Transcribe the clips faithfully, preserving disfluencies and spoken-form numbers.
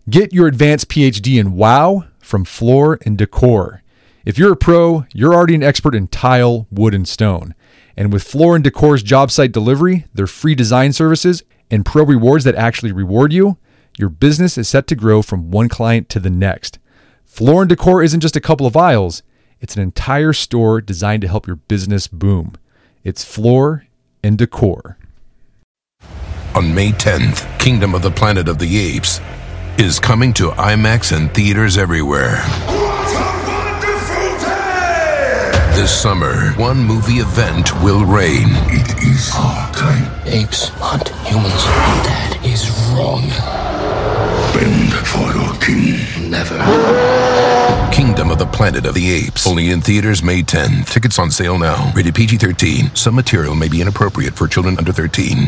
Get your advanced P H D in WOW from Floor and Decor. If you're a pro, you're already an expert in tile, wood, and stone. And with Floor and Decor's job site delivery, their free design services, and pro rewards that actually reward you, your business is set to grow from one client to the next. Floor and Decor isn't just a couple of aisles, it's an entire store designed to help your business boom. It's Floor and Decor. On May tenth, Kingdom of the Planet of the Apes is coming to IMAX and theaters everywhere. What a wonderful day! This summer, one movie event will reign. It is our time. Apes hunt humans. That is wrong. Bend for your king. Never. Kingdom of the Planet of the Apes. Only in theaters May tenth. Tickets on sale now. Rated P G thirteen. Some material may be inappropriate for children under thirteen.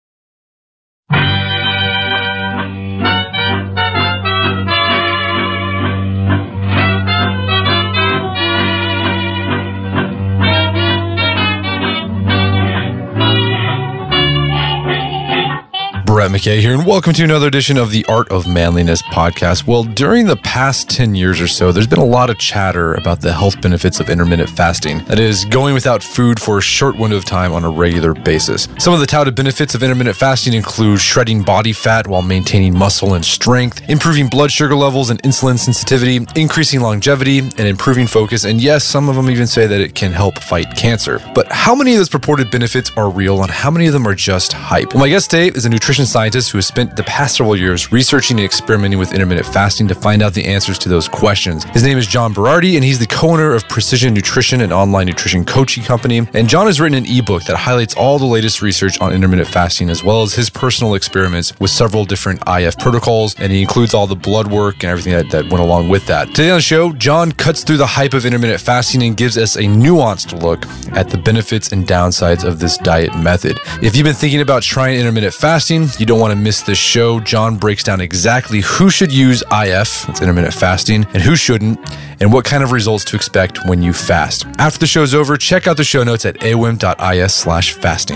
Brett McKay here, and welcome to another edition of the Art of Manliness podcast. Well, during the past ten years or so, there's been a lot of chatter about the health benefits of intermittent fasting. That is, going without food for a short window of time on a regular basis. Some of the touted benefits of intermittent fasting include shredding body fat while maintaining muscle and strength, improving blood sugar levels and insulin sensitivity, increasing longevity, and improving focus. And yes, some of them even say that it can help fight cancer. But how many of those purported benefits are real, and how many of them are just hype? Well, my guest today is a nutrition scientist who has spent the past several years researching and experimenting with intermittent fasting to find out the answers to those questions. His name is John Berardi, and he's the co-owner of Precision Nutrition, an online nutrition coaching company. And John has written an ebook that highlights all the latest research on intermittent fasting, as well as his personal experiments with several different I F protocols, and he includes all the blood work and everything that, that went along with that. Today on the show, John cuts through the hype of intermittent fasting and gives us a nuanced look at the benefits and downsides of this diet method. If you've been thinking about trying intermittent fasting, you don't want to miss this show. John breaks down exactly who should use I F, that's intermittent fasting, and who shouldn't, and what kind of results to expect when you fast. After the show's over, check out the show notes at awim.is slash fasting.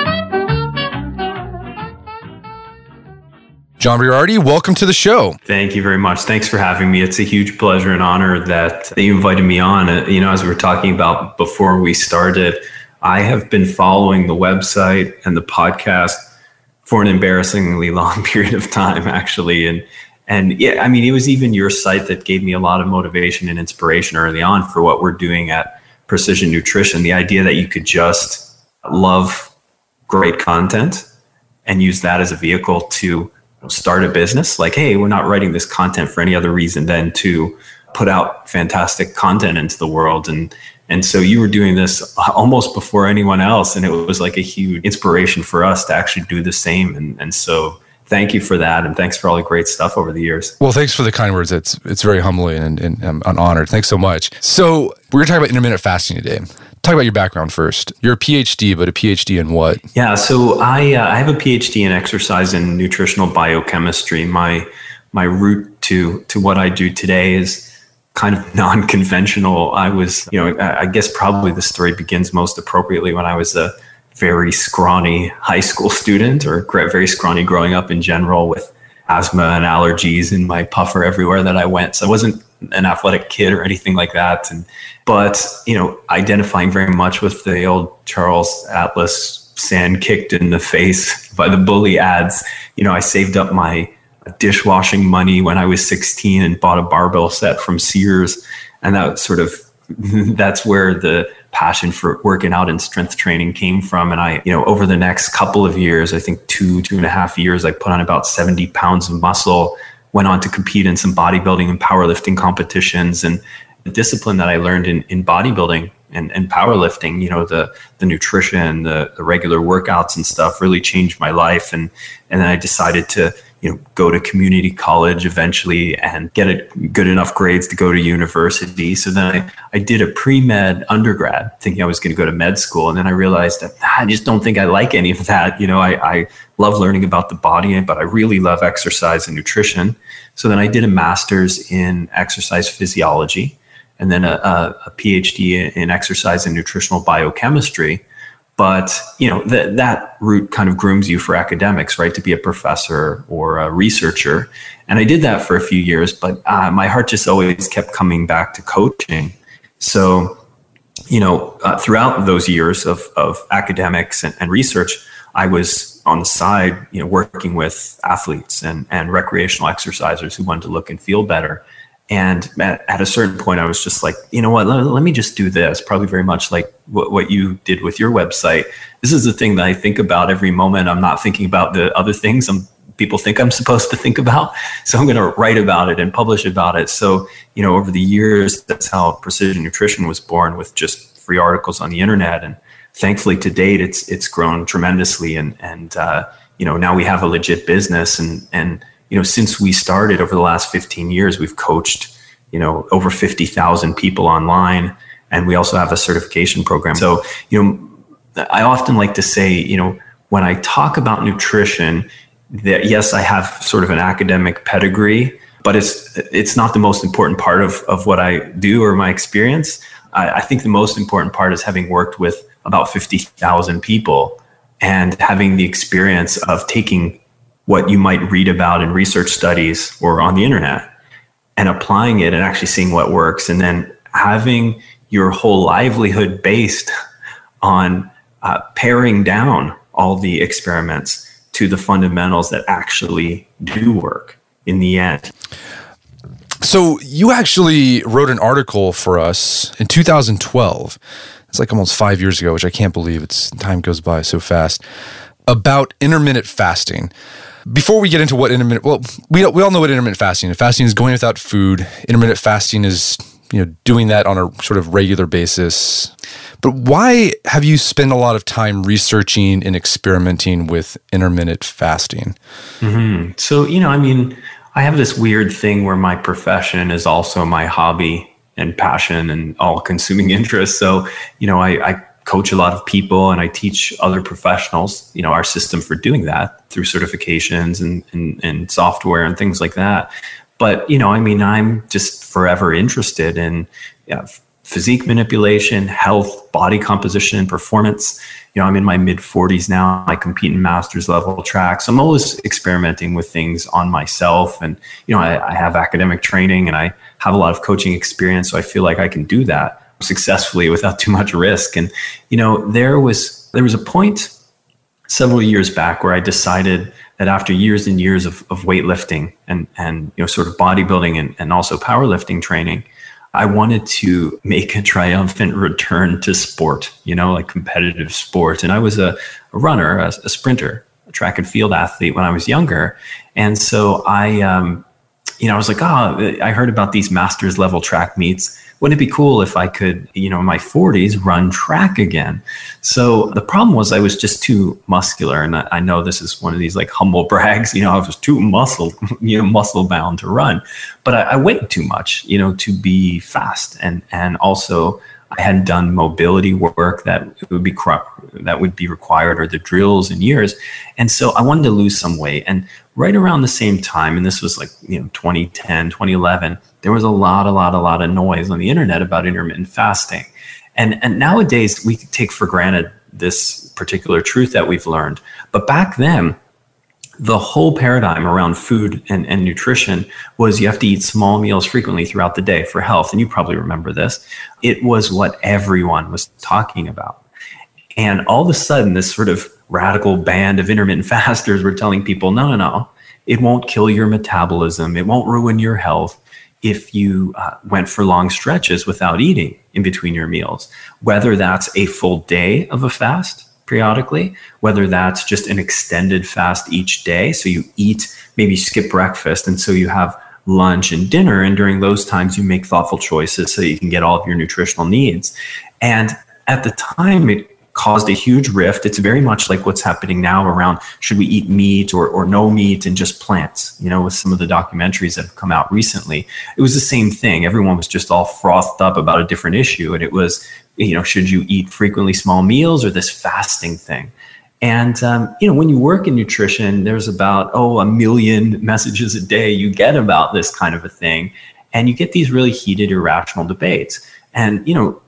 John Berardi, welcome to the show. Thank you very much. Thanks for having me. It's a huge pleasure and honor that, that you invited me on. Uh, you know, as we were talking about before we started, I have been following the website and the podcast for an embarrassingly long period of time, actually. And and yeah, I mean, it was even your site that gave me a lot of motivation and inspiration early on for what we're doing at Precision Nutrition. The idea that you could just love great content and use that as a vehicle to start a business. Like, hey, we're not writing this content for any other reason than to put out fantastic content into the world. And And so you were doing this almost before anyone else. And it was like a huge inspiration for us to actually do the same. And, and so thank you for that. And thanks for all the great stuff over the years. Well, thanks for the kind words. It's it's very humbling and, and I'm, I'm honored. Thanks so much. So we're going to talk about intermittent fasting today. Talk about your background first. You're a P H D, but a P H D in what? Yeah, so I uh, I have a P H D in exercise and nutritional biochemistry. My my route to to what I do today is kind of non-conventional. I was, you know, I guess probably the story begins most appropriately when I was a very scrawny high school student, or very scrawny growing up in general, with asthma and allergies and my puffer everywhere that I went. So I wasn't an athletic kid or anything like that. And, but, you know, identifying very much with the old Charles Atlas sand kicked in the face by the bully ads. You know, I saved up my dishwashing money when I was sixteen and bought a barbell set from Sears. And that sort of, that's where the passion for working out and strength training came from. And I, you know, over the next couple of years, I think two, two and a half years, I put on about seventy pounds of muscle, went on to compete in some bodybuilding and powerlifting competitions. And the discipline that I learned in, in bodybuilding and, and powerlifting, you know, the, the nutrition, the, the regular workouts and stuff really changed my life. And, and then I decided to, you know, go to community college eventually and get a good enough grades to go to university. So then I, I did a pre-med undergrad thinking I was going to go to med school. And then I realized that ah, I just don't think I like any of that. You know, I, I love learning about the body, but I really love exercise and nutrition. So then I did a master's in exercise physiology and then a, a, a P H D in exercise and nutritional biochemistry. But, you know, that that route kind of grooms you for academics, right? To be a professor or a researcher. And I did that for a few years, but uh, my heart just always kept coming back to coaching. So, you know, uh, throughout those years of, of academics and, and research, I was on the side, you know, working with athletes and, and recreational exercisers who wanted to look and feel better. And at, at a certain point, I was just like, you know what, let, let me just do this. Probably very much like what, what you did with your website. This is the thing that I think about every moment. I'm not thinking about the other things I'm, people think I'm supposed to think about. So I'm going to write about it and publish about it. So, you know, over the years, that's how Precision Nutrition was born, with just free articles on the internet. And thankfully, to date, it's it's grown tremendously. And, and uh, you know, now we have a legit business. And, and you know, since we started over the last fifteen years, we've coached, you know, over fifty thousand people online. And we also have a certification program. So, you know, I often like to say, you know, when I talk about nutrition, that yes, I have sort of an academic pedigree, but it's it's not the most important part of, of what I do or my experience. I, I think the most important part is having worked with about fifty thousand people and having the experience of taking what you might read about in research studies or on the internet and applying it and actually seeing what works, and then having your whole livelihood based on uh, paring down all the experiments to the fundamentals that actually do work in the end. So you actually wrote an article for us in two thousand twelve. It's like almost five years ago, which I can't believe. It's time goes by so fast, about intermittent fasting. Before we get into what intermittent, well, we we all know what intermittent fasting is. Fasting is going without food. Intermittent fasting is, you know, doing that on a sort of regular basis. But why have you spent a lot of time researching and experimenting with intermittent fasting? Mm-hmm. So, you know, I mean, I have this weird thing where my profession is also my hobby and passion and all-consuming interest. So, you know, I, I coach a lot of people and I teach other professionals, you know, our system for doing that through certifications and, and, and software and things like that. But, you know, I mean, I'm just forever interested in yeah, physique manipulation, health, body composition, and performance. You know, I'm in my mid forties now. I compete in master's level tracks. I'm always experimenting with things on myself. And, you know, I, I have academic training and I have a lot of coaching experience. So I feel like I can do that successfully without too much risk. And, you know, there was there was a point several years back where I decided that after years and years of, of weightlifting and, and, you know, sort of bodybuilding and, and also powerlifting training, I wanted to make a triumphant return to sport, you know, like competitive sport. And I was a, a runner, a, a sprinter, a track and field athlete when I was younger. And so I, um, you know, I was like, oh, I heard about these master's level track meets. Wouldn't it be cool if I could, you know, in my forties run track again? So the problem was I was just too muscular. And I, I know this is one of these like humble brags, you know, I was too muscle, you know, muscle bound to run, but I, I weighed too much, you know, to be fast. And, and also I hadn't done mobility work that would be, that would be required, or the drills in years. And so I wanted to lose some weight. And right around the same time, and this was like, you know, twenty ten, twenty eleven, there was a lot, a lot, a lot of noise on the internet about intermittent fasting. And, and nowadays we take for granted this particular truth that we've learned. But back then, the whole paradigm around food and, and nutrition was you have to eat small meals frequently throughout the day for health. And you probably remember this. It was what everyone was talking about. And all of a sudden, this sort of radical band of intermittent fasters were telling people, no, no, no, it won't kill your metabolism. It won't ruin your health if you uh, went for long stretches without eating in between your meals, whether that's a full day of a fast periodically, whether that's just an extended fast each day. So you eat, maybe skip breakfast. And so you have lunch and dinner. And during those times, you make thoughtful choices so you can get all of your nutritional needs. And at the time, it caused a huge rift. It's very much like what's happening now around should we eat meat or, or no meat and just plants, you know, with some of the documentaries that have come out recently. It was the same thing. Everyone was just all frothed up about a different issue. And it was, you know, should you eat frequently small meals or this fasting thing? And, um, you know, when you work in nutrition, there's about, oh, a million messages a day you get about this kind of a thing. And you get these really heated, irrational debates. And, you know,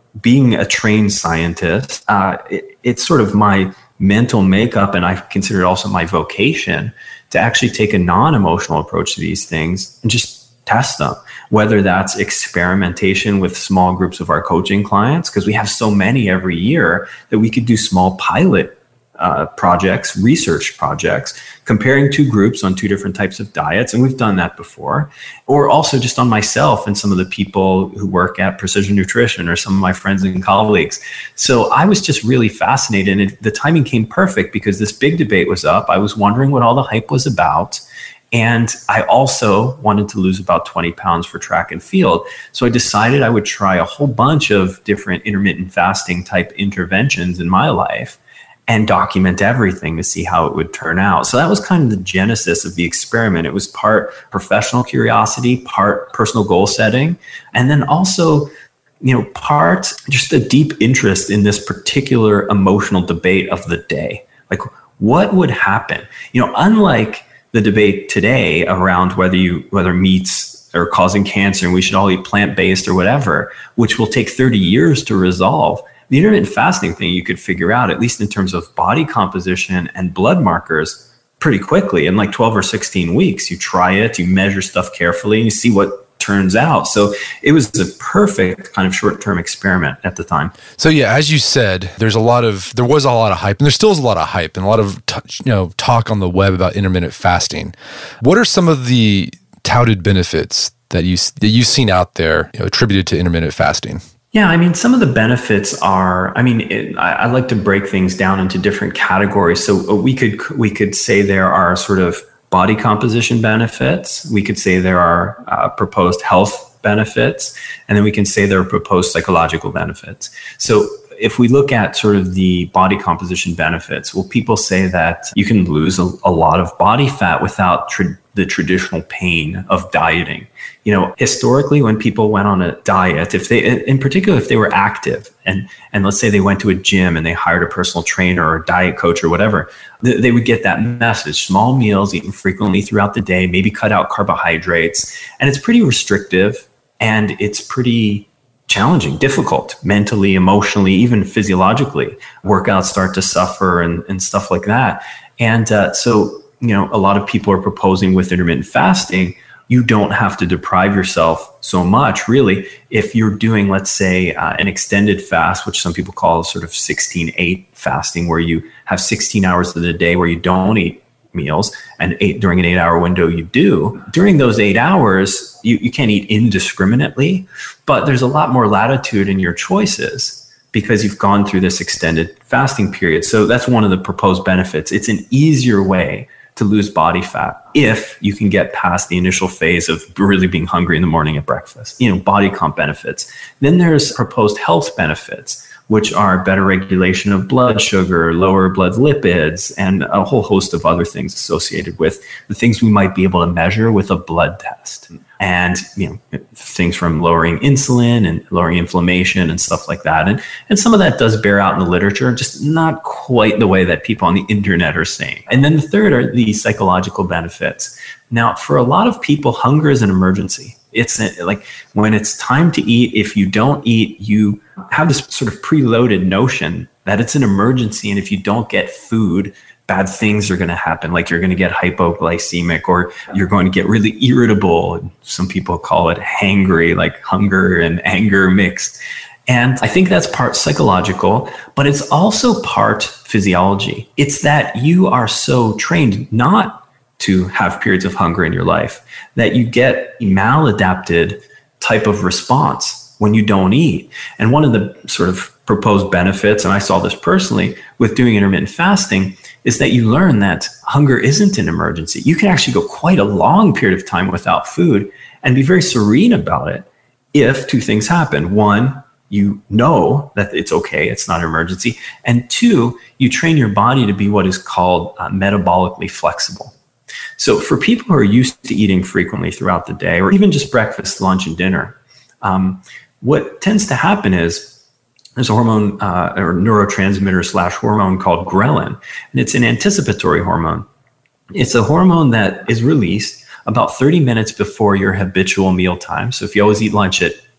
being a trained scientist, uh, it, it's sort of my mental makeup, and I consider it also my vocation to actually take a non-emotional approach to these things and just test them, whether that's experimentation with small groups of our coaching clients, because we have so many every year that we could do small pilot uh, projects, research projects, comparing two groups on two different types of diets. And we've done that before. Or also just on myself and some of the people who work at Precision Nutrition or some of my friends and colleagues. So I was just really fascinated. And it, the timing came perfect because this big debate was up. I was wondering what all the hype was about. And I also wanted to lose about twenty pounds for track and field. So I decided I would try a whole bunch of different intermittent fasting type interventions in my life and document everything to see how it would turn out. So that was kind of the genesis of the experiment. It was part professional curiosity, part personal goal setting, and then also, you know, part just a deep interest in this particular emotional debate of the day. Like, what would happen? You know, unlike the debate today around whether you whether meats are causing cancer and we should all eat plant-based or whatever, which will take thirty years to resolve. The intermittent fasting thing you could figure out, at least in terms of body composition and blood markers, pretty quickly in like twelve or sixteen weeks. You try it, you measure stuff carefully, and you see what turns out. So it was a perfect kind of short-term experiment at the time. So yeah, as you said, there's a lot of, there was a lot of hype, and there still is a lot of hype and a lot of, t- you know, talk on the web about intermittent fasting. What are some of the touted benefits that you that you've seen out there, you know, attributed to intermittent fasting? Yeah, I mean, some of the benefits are, I mean, it, I, I like to break things down into different categories. So we could we could say there are sort of body composition benefits. We could say there are uh, proposed health benefits, and then we can say there are proposed psychological benefits. So if we look at sort of the body composition benefits, well, people say that you can lose a, a lot of body fat without tra- the traditional pain of dieting. You know, historically, when people went on a diet, if they, in particular, if they were active and, and let's say they went to a gym and they hired a personal trainer or a diet coach or whatever, th- they would get that message: small meals eaten frequently throughout the day, maybe cut out carbohydrates. And it's pretty restrictive, and it's pretty challenging, difficult, mentally, emotionally, even physiologically. Workouts start to suffer and, and stuff like that. And uh, so, you know, a lot of people are proposing with intermittent fasting, you don't have to deprive yourself so much, really. If you're doing, let's say, uh, an extended fast, which some people call sort of sixteen eight fasting, where you have sixteen hours of the day where you don't eat meals, and eight during an eight hour window you do. During those eight hours, you, you can't eat indiscriminately, but there's a lot more latitude in your choices because you've gone through this extended fasting period. So that's one of the proposed benefits. It's an easier way to lose body fat if you can get past the initial phase of really being hungry in the morning at breakfast, you know, body comp benefits. Then there's proposed health benefits, which are better regulation of blood sugar, lower blood lipids, and a whole host of other things associated with the things we might be able to measure with a blood test. And, you know, things from lowering insulin and lowering inflammation and stuff like that. And, and some of that does bear out in the literature, just not quite the way that people on the internet are saying. And then the third are the psychological benefits. Now, for a lot of people, hunger is an emergency. It's a, like when it's time to eat, if you don't eat, you have this sort of preloaded notion that it's an emergency. And if you don't get food, bad things are going to happen. Like you're going to get hypoglycemic, or you're going to get really irritable. Some people call it hangry, like hunger and anger mixed. And I think that's part psychological, but it's also part physiology. It's that you are so trained not to have periods of hunger in your life that you get a maladapted type of response when you don't eat. And one of the sort of proposed benefits, and I saw this personally with doing intermittent fasting, is that you learn that hunger isn't an emergency. You can actually go quite a long period of time without food and be very serene about it if two things happen. One, you know that it's okay, it's not an emergency. And two, you train your body to be what is called uh, metabolically flexible. So for people who are used to eating frequently throughout the day, or even just breakfast, lunch, and dinner, um, what tends to happen is there's a hormone uh, or neurotransmitter slash hormone called ghrelin, and it's an anticipatory hormone. It's a hormone that is released about thirty minutes before your habitual meal time. So if you always eat lunch at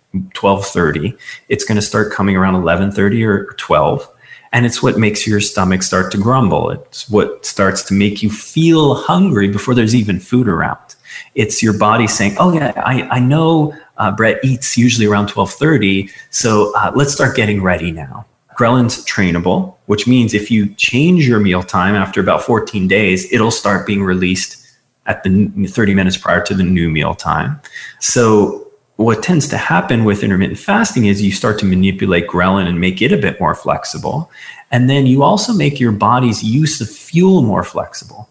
twelve thirty, it's going to start coming around eleven thirty or twelve. And it's what makes your stomach start to grumble. It's what starts to make you feel hungry before there's even food around. It's your body saying, oh yeah, I, I know uh, Brett eats usually around twelve thirty, so uh, let's start getting ready now. Ghrelin's trainable, which means if you change your meal time after about fourteen days, it'll start being released at the thirty minutes prior to the new meal time. So what tends to happen with intermittent fasting is you start to manipulate ghrelin and make it a bit more flexible. And then you also make your body's use of fuel more flexible.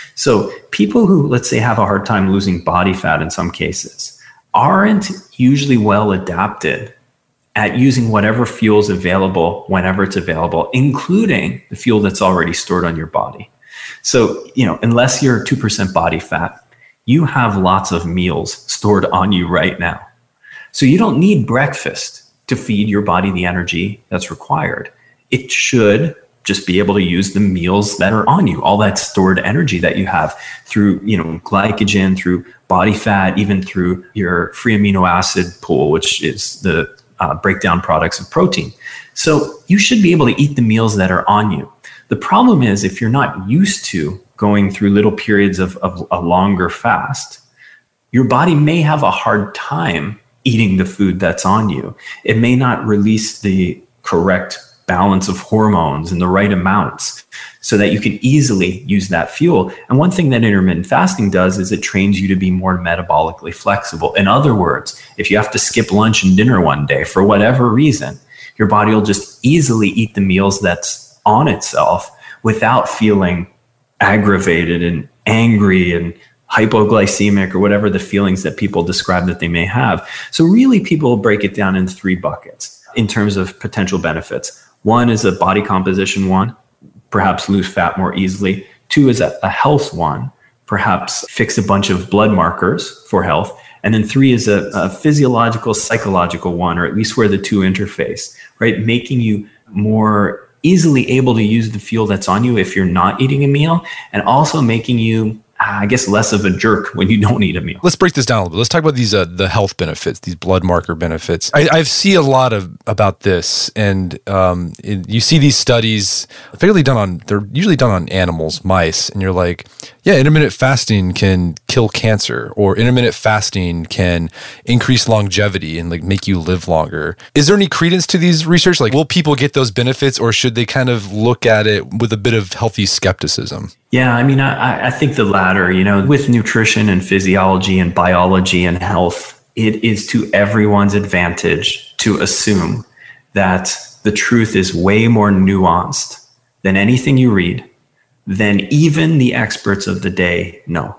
So people who, let's say, have a hard time losing body fat in some cases aren't usually well adapted at using whatever fuel is available whenever it's available, including the fuel that's already stored on your body. So, you know, unless you're two percent body fat, you have lots of meals stored on you right now. So you don't need breakfast to feed your body the energy that's required. It should just be able to use the meals that are on you, all that stored energy that you have through, you know, glycogen, through body fat, even through your free amino acid pool, which is the uh, breakdown products of protein. So you should be able to eat the meals that are on you. The problem is if you're not used to going through little periods of, of a longer fast, your body may have a hard time eating the food that's on you. It may not release the correct balance of hormones in the right amounts so that you can easily use that fuel. And one thing that intermittent fasting does is it trains you to be more metabolically flexible. In other words, if you have to skip lunch and dinner one day for whatever reason, your body will just easily eat the meals that's on itself without feeling aggravated and angry and hypoglycemic or whatever the feelings that people describe that they may have. So really people break it down in three buckets in terms of potential benefits. One is a body composition one, perhaps lose fat more easily. Two is a, a health one, perhaps fix a bunch of blood markers for health. And then three is a, a physiological, psychological one, or at least where the two interface, right? Making you more easily able to use the fuel that's on you if you're not eating a meal, and also making you, I guess, less of a jerk when you don't eat a meal. Let's break this down a little bit. Let's talk about these uh, the health benefits, these blood marker benefits. I, I see a lot of about this, and um, it, you see these studies, fairly done on. They're usually done on animals, mice, and you're like, yeah, intermittent fasting can kill cancer, or intermittent fasting can increase longevity and like make you live longer. Is there any credence to these research? Like, will people get those benefits, or should they kind of look at it with a bit of healthy skepticism? Yeah, I mean, I, I think the latter, you know, with nutrition and physiology and biology and health, it is to everyone's advantage to assume that the truth is way more nuanced than anything you read, than even the experts of the day know.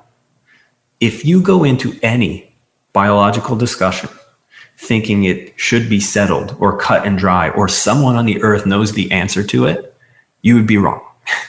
If you go into any biological discussion thinking it should be settled or cut and dry, or someone on the earth knows the answer to it, you would be wrong.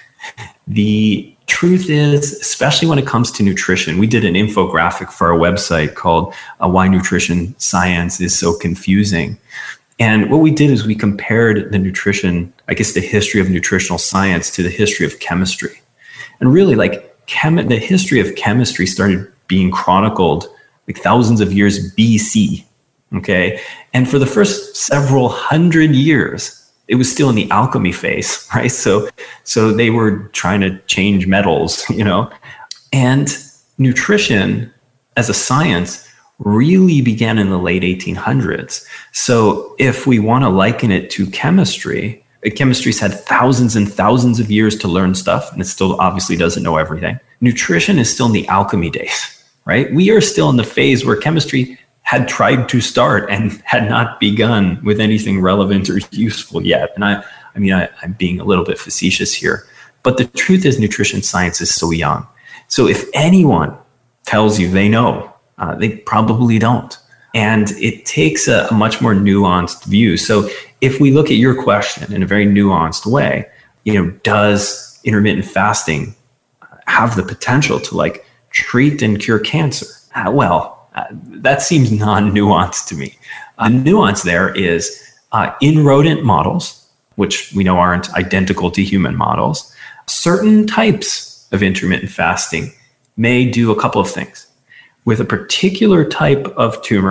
The truth is, especially when it comes to nutrition, we did an infographic for our website called uh, Why Nutrition Science is So Confusing. And what we did is we compared the nutrition, I guess the history of nutritional science to the history of chemistry. And really, like chem- the history of chemistry started being chronicled like thousands of years B C, okay? And for the first several hundred years, it was still in the alchemy phase, right? So, so they were trying to change metals, you know, and nutrition as a science really began in the late eighteen hundreds. So if we want to liken it to chemistry, chemistry's had thousands and thousands of years to learn stuff, and it still obviously doesn't know everything. Nutrition is still in the alchemy days, right? We are still in the phase where chemistry had tried to start and had not begun with anything relevant or useful yet. And I, I mean, I, I'm being a little bit facetious here, but the truth is nutrition science is so young. So if anyone tells you they know, uh, they probably don't. And it takes a, a much more nuanced view. So if we look at your question in a very nuanced way, you know, does intermittent fasting have the potential to like treat and cure cancer? Uh, well, Uh, that seems non-nuanced to me. Uh, the nuance there is uh, in rodent models, which we know aren't identical to human models, certain types of intermittent fasting may do a couple of things. With a particular type of tumor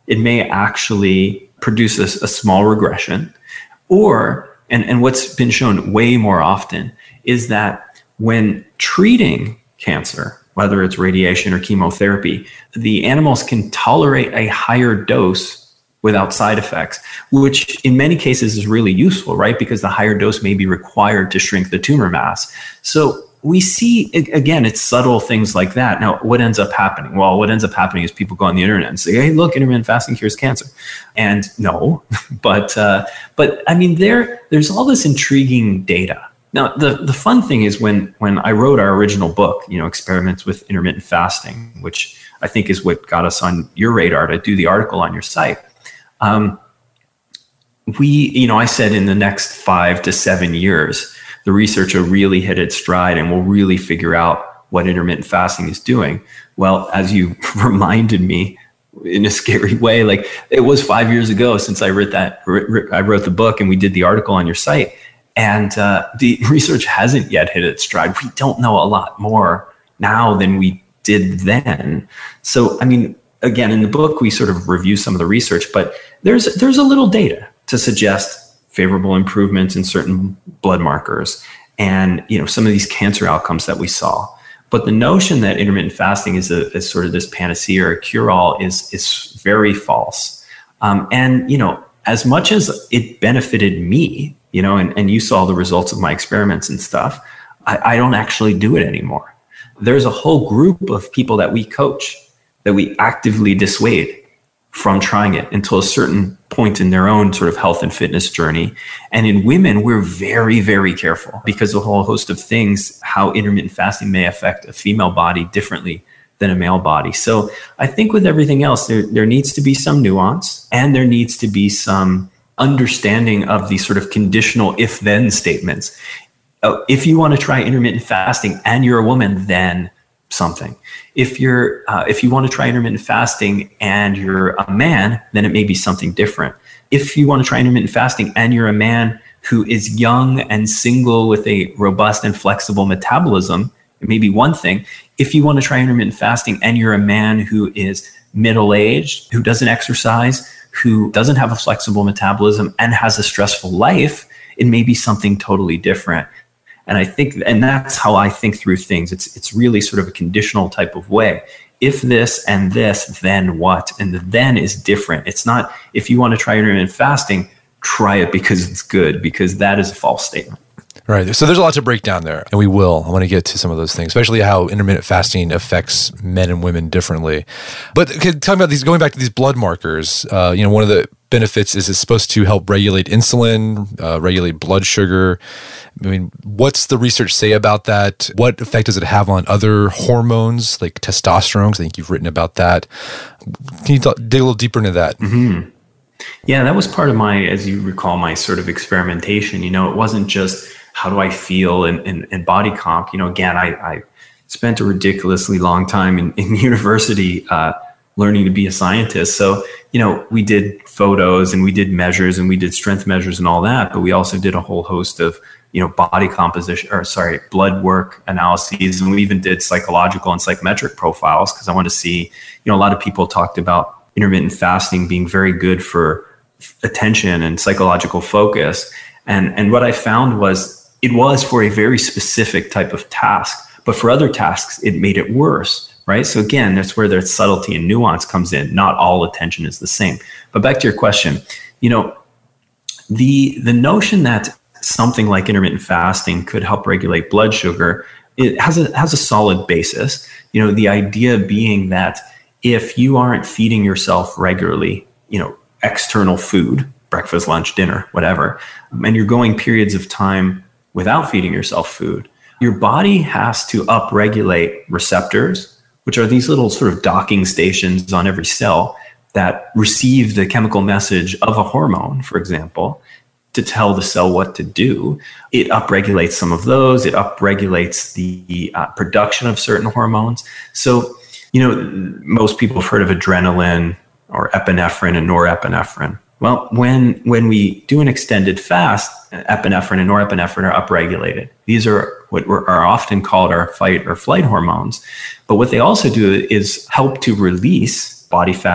it may actually produce a, a small regression. Or, and, and what's been shown way more often is that when treating cancer, whether it's radiation or chemotherapy, the animals can tolerate a higher dose without side effects, which in many cases is really useful, right? Because the higher dose may be required to shrink the tumor mass. So we see, again, it's subtle things like that. Now, what ends up happening? Well, what ends up happening is people go on the internet and say, hey, look, intermittent fasting cures cancer. And no, but uh, but I mean, there there's all this intriguing data. Now, the, the fun thing is when when I wrote our original book, you know, Experiments with Intermittent Fasting, which I think is what got us on your radar to do the article on your site. Um, we, you know, I said in the next five to seven years, the research will really hit its stride and we'll really figure out what intermittent fasting is doing. Well, as you reminded me in a scary way, like it was five years ago since I wrote that, I wrote the book and we did the article on your site. And uh, the research hasn't yet hit its stride. We don't know a lot more now than we did then. So, I mean, again, in the book, we sort of review some of the research, but there's there's a little data to suggest favorable improvements in certain blood markers and, you know, some of these cancer outcomes that we saw. But the notion that intermittent fasting is, a, is sort of this panacea or a cure-all is is very false. Um, and, you know, as much as it benefited me, you know, and, and you saw the results of my experiments and stuff, I, I don't actually do it anymore. There's a whole group of people that we coach that we actively dissuade from trying it until a certain point in their own sort of health and fitness journey. And in women, we're very, very careful because of a whole host of things, how intermittent fasting may affect a female body differently than a male body. So I think with everything else, there, there needs to be some nuance and there needs to be some understanding of these sort of conditional if-then statements. Uh, if you want to try intermittent fasting and you're a woman, then something. If you're, uh, if you want to try intermittent fasting and you're a man, then it may be something different. If you want to try intermittent fasting and you're a man who is young and single with a robust and flexible metabolism, it may be one thing. If you want to try intermittent fasting and you're a man who is middle-aged, who doesn't exercise, who doesn't have a flexible metabolism and has a stressful life, it may be something totally different. And I think, and that's how I think through things. It's it's really sort of a conditional type of way. If this and this, then what? And the then is different. It's not, if you want to try intermittent fasting, try it because it's good, because that is a false statement. Right. So there's a lot to break down there, and we will. I want to get to some of those things, especially how intermittent fasting affects men and women differently. But talking about these, going back to these blood markers, uh, you know, one of the benefits is it's supposed to help regulate insulin, uh, regulate blood sugar. I mean, what's the research say about that? What effect does it have on other hormones like testosterone? 'Cause I think you've written about that. Can you th- dig a little deeper into that? Mm-hmm. Yeah, that was part of my, as you recall, my sort of experimentation. You know, it wasn't just how do I feel in, in, in body comp. You know, again, I, I spent a ridiculously long time in, in university uh, learning to be a scientist. So, you know, we did photos and we did measures and we did strength measures and all that, but we also did a whole host of, you know, body composition, or sorry, blood work analyses. And we even did psychological and psychometric profiles because I wanted to see, you know, a lot of people talked about intermittent fasting being very good for attention and psychological focus. And, and what I found was it was for a very specific type of task, but for other tasks, it made it worse, right? So again, that's where their subtlety and nuance comes in. Not all attention is the same. But back to your question, you know, the the notion that something like intermittent fasting could help regulate blood sugar, it has a has a solid basis. You know, the idea being that if you aren't feeding yourself regularly, you know, external food, breakfast, lunch, dinner, whatever, and you're going periods of time without feeding yourself food, your body has to upregulate receptors, which are these little sort of docking stations on every cell that receive the chemical message of a hormone, for example, to tell the cell what to do. It upregulates some of those. It upregulates the uh, production of certain hormones. So, you know, most people have heard of adrenaline or epinephrine and norepinephrine. Well, when when we do an extended fast, epinephrine and norepinephrine are upregulated. These are what are often called our fight or flight hormones. But what they also do is help to release body fat,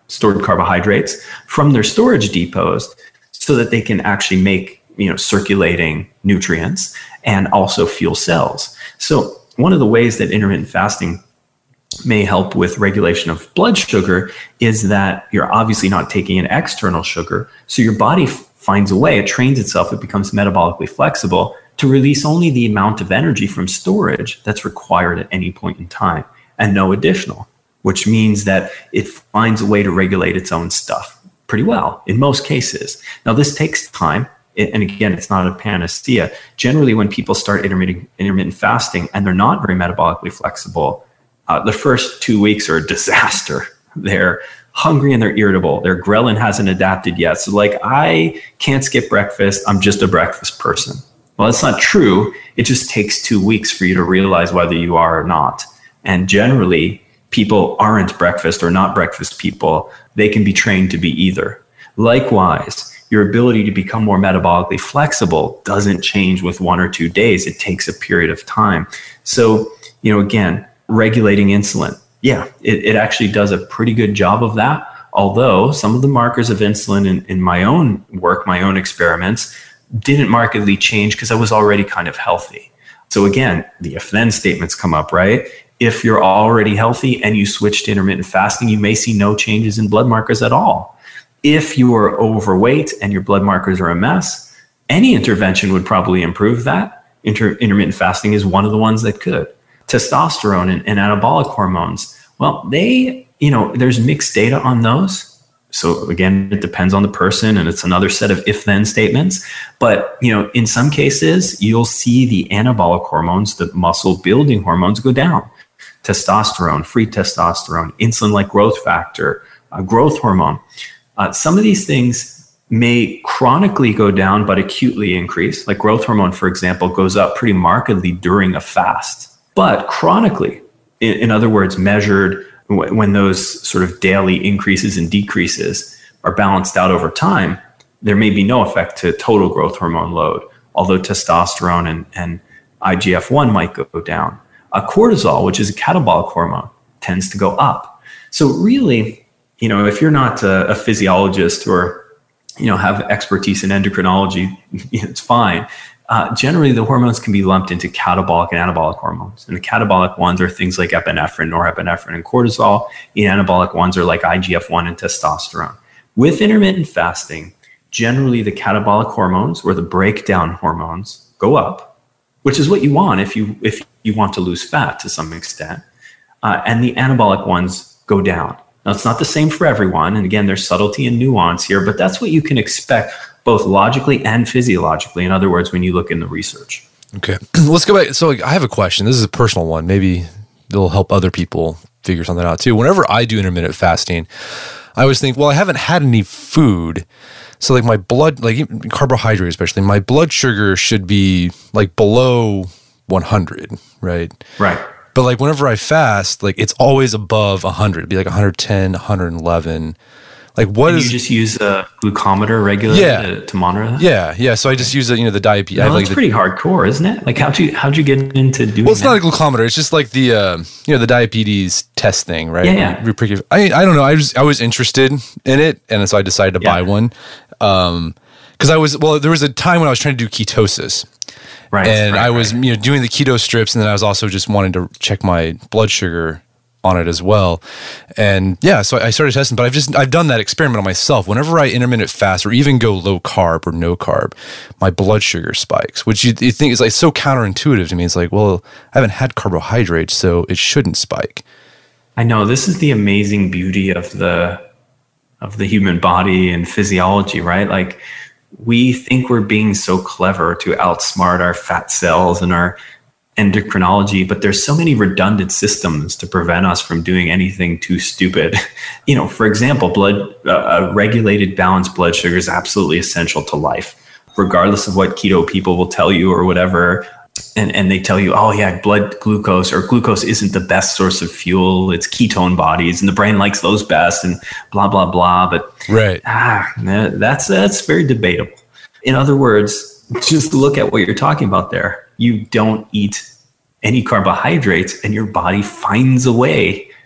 stored carbohydrates from their storage depots so that they can actually make, you know, circulating nutrients and also fuel cells. So one of the ways that intermittent fasting may help with regulation of blood sugar is that you're obviously not taking in external sugar. So your body f- finds a way, it trains itself, it becomes metabolically flexible to release only the amount of energy from storage that's required at any point in time and no additional, which means that it finds a way to regulate its own stuff pretty well in most cases. Now, this takes time. And again, it's not a panacea. Generally, when people start intermittent, intermittent fasting and they're not very metabolically flexible, uh, the first two weeks are a disaster. They're hungry and they're irritable. Their ghrelin hasn't adapted yet. So like, I can't skip breakfast. I'm just a breakfast person. Well, that's not true. It just takes two weeks for you to realize whether you are or not. And generally, people aren't breakfast or not breakfast people. They can be trained to be either. Likewise, your ability to become more metabolically flexible doesn't change with one or two days. It takes a period of time. So, you know, again, regulating insulin. Yeah, it, it actually does a pretty good job of that. Although some of the markers of insulin in, in my own work, my own experiments, didn't markedly change because I was already kind of healthy. So again, the if-then statements come up, right? If you're already healthy and you switch to intermittent fasting, you may see no changes in blood markers at all. If you are overweight and your blood markers are a mess, any intervention would probably improve that. Inter- intermittent fasting is one of the ones that could. Testosterone and, and anabolic hormones, well, they, you know, there's mixed data on those. So again, it depends on the person, and it's another set of if-then statements. But, you know, in some cases, you'll see the anabolic hormones, the muscle building hormones, go down. Testosterone, free testosterone, insulin-like growth factor, uh, growth hormone. Uh, some of these things may chronically go down, but acutely increase. Like growth hormone, for example, goes up pretty markedly during a fast. But chronically, in, in other words, measured w- when those sort of daily increases and decreases are balanced out over time, there may be no effect to total growth hormone load, although testosterone and, and I G F one might go down. Uh, cortisol, which is a catabolic hormone, tends to go up. So really, you know, if you're not a, a physiologist or, you know, have expertise in endocrinology, it's fine. Uh, generally, the hormones can be lumped into catabolic and anabolic hormones. And the catabolic ones are things like epinephrine, norepinephrine, and cortisol. The anabolic ones are like I G F one and testosterone. With intermittent fasting, generally the catabolic hormones, or the breakdown hormones, go up, which is what you want if you if you want to lose fat to some extent. Uh, and the anabolic ones go down. Now, it's not the same for everyone. And again, there's subtlety and nuance here, but that's what you can expect both logically and physiologically. In other words, when you look in the research. Okay. Let's go back. So like, I have a question. This is a personal one. Maybe it'll help other people figure something out too. Whenever I do intermittent fasting, I always think, well, I haven't had any food. So like my blood, like carbohydrate especially, my blood sugar should be like below one hundred, right? Right. But like whenever I fast, like it's always above one hundred. It'd be like one hundred ten, one hundred eleven. Like what and is... You just use a glucometer regularly yeah. to, to monitor that? Yeah, yeah. So I just use, the, you know, the diabetes. No, I have that's like pretty hardcore, isn't it? Like how'd you, how'd you get into doing that? Well, it's not a glucometer. It's just like the, uh, you know, the diabetes test thing, right? Yeah, yeah. I, I don't know. I was, I was interested in it. And so I decided to yeah. buy one. Um, cause I was, well, there was a time when I was trying to do ketosis. Right. And right, I was, right. you know, doing the keto strips, and then I was also just wanting to check my blood sugar on it as well. And yeah, so I started testing, but I've just, I've done that experiment on myself. Whenever I intermittent fast or even go low carb or no carb, my blood sugar spikes, which you, you think is like so counterintuitive to me. It's like, well, I haven't had carbohydrates, so it shouldn't spike. I know. This is the amazing beauty of the, of the human body and physiology, right? Like, we think we're being so clever to outsmart our fat cells and our endocrinology, but there's so many redundant systems to prevent us from doing anything too stupid. You know, for example, blood, uh, a regulated balanced blood sugar is absolutely essential to life, regardless of what keto people will tell you or whatever. And, and they tell you, oh yeah, blood glucose or glucose isn't the best source of fuel. It's ketone bodies and the brain likes those best and blah, blah, blah. But right. ah, that's, that's very debatable. In other words, just look at what you're talking about there. You don't eat any carbohydrates and your body finds a way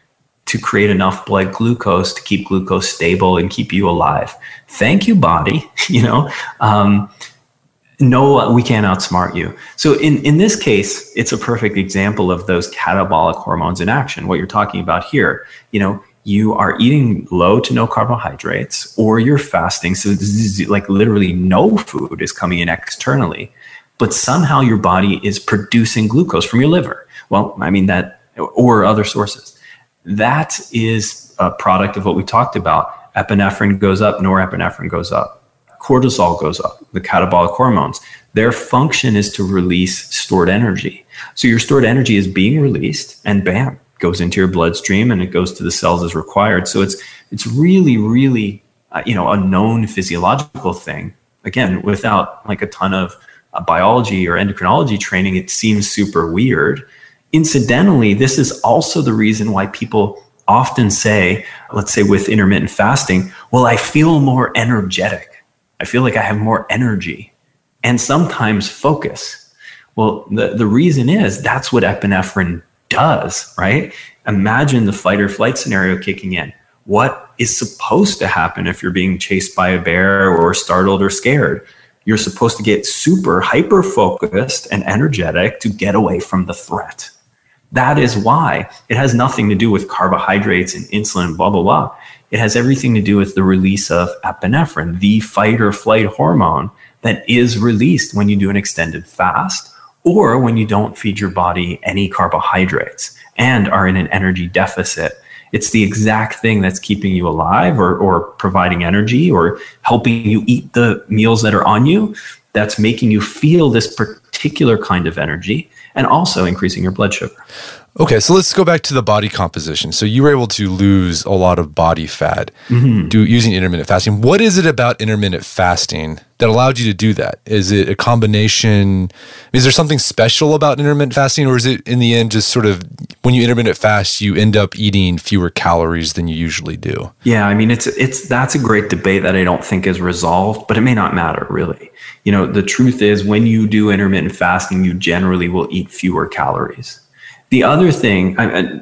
to create enough blood glucose to keep glucose stable and keep you alive. Thank you, body. You know, um, no, we can't outsmart you. So in, in this case, it's a perfect example of those catabolic hormones in action. What you're talking about here, you know, you are eating low to no carbohydrates, or you're fasting. So this is like literally no food is coming in externally, but somehow your body is producing glucose from your liver. Well, I mean that, or other sources. That is a product of what we talked about. Epinephrine goes up, norepinephrine goes up, cortisol goes up, the catabolic hormones. Their function is to release stored energy. So your stored energy is being released, and bam, goes into your bloodstream and it goes to the cells as required. So it's it's really, really, uh, you know, a known physiological thing. Again, without like a ton of uh, biology or endocrinology training, it seems super weird. Incidentally, this is also the reason why people often say, let's say with intermittent fasting, well, I feel more energetic. I feel like I have more energy and sometimes focus. Well, the, the reason is that's what epinephrine does, right? Imagine the fight or flight scenario kicking in. What is supposed to happen if you're being chased by a bear or startled or scared? You're supposed to get super hyper focused and energetic to get away from the threat. That is why it has nothing to do with carbohydrates and insulin, blah, blah, blah. It has everything to do with the release of epinephrine, the fight or flight hormone that is released when you do an extended fast or when you don't feed your body any carbohydrates and are in an energy deficit. It's the exact thing that's keeping you alive or, or providing energy or helping you eat the meals that are on you. That's making you feel this particular kind of energy and also increasing your blood sugar. Okay, so let's go back to the body composition. So you were able to lose a lot of body fat mm-hmm. do, using intermittent fasting. What is it about intermittent fasting that allowed you to do that? Is it a combination? Is there something special about intermittent fasting, or is it in the end just sort of when you intermittent fast, you end up eating fewer calories than you usually do? Yeah, I mean, it's it's that's a great debate that I don't think is resolved, but it may not matter really. You know, the truth is when you do intermittent fasting, you generally will eat fewer calories. The other thing,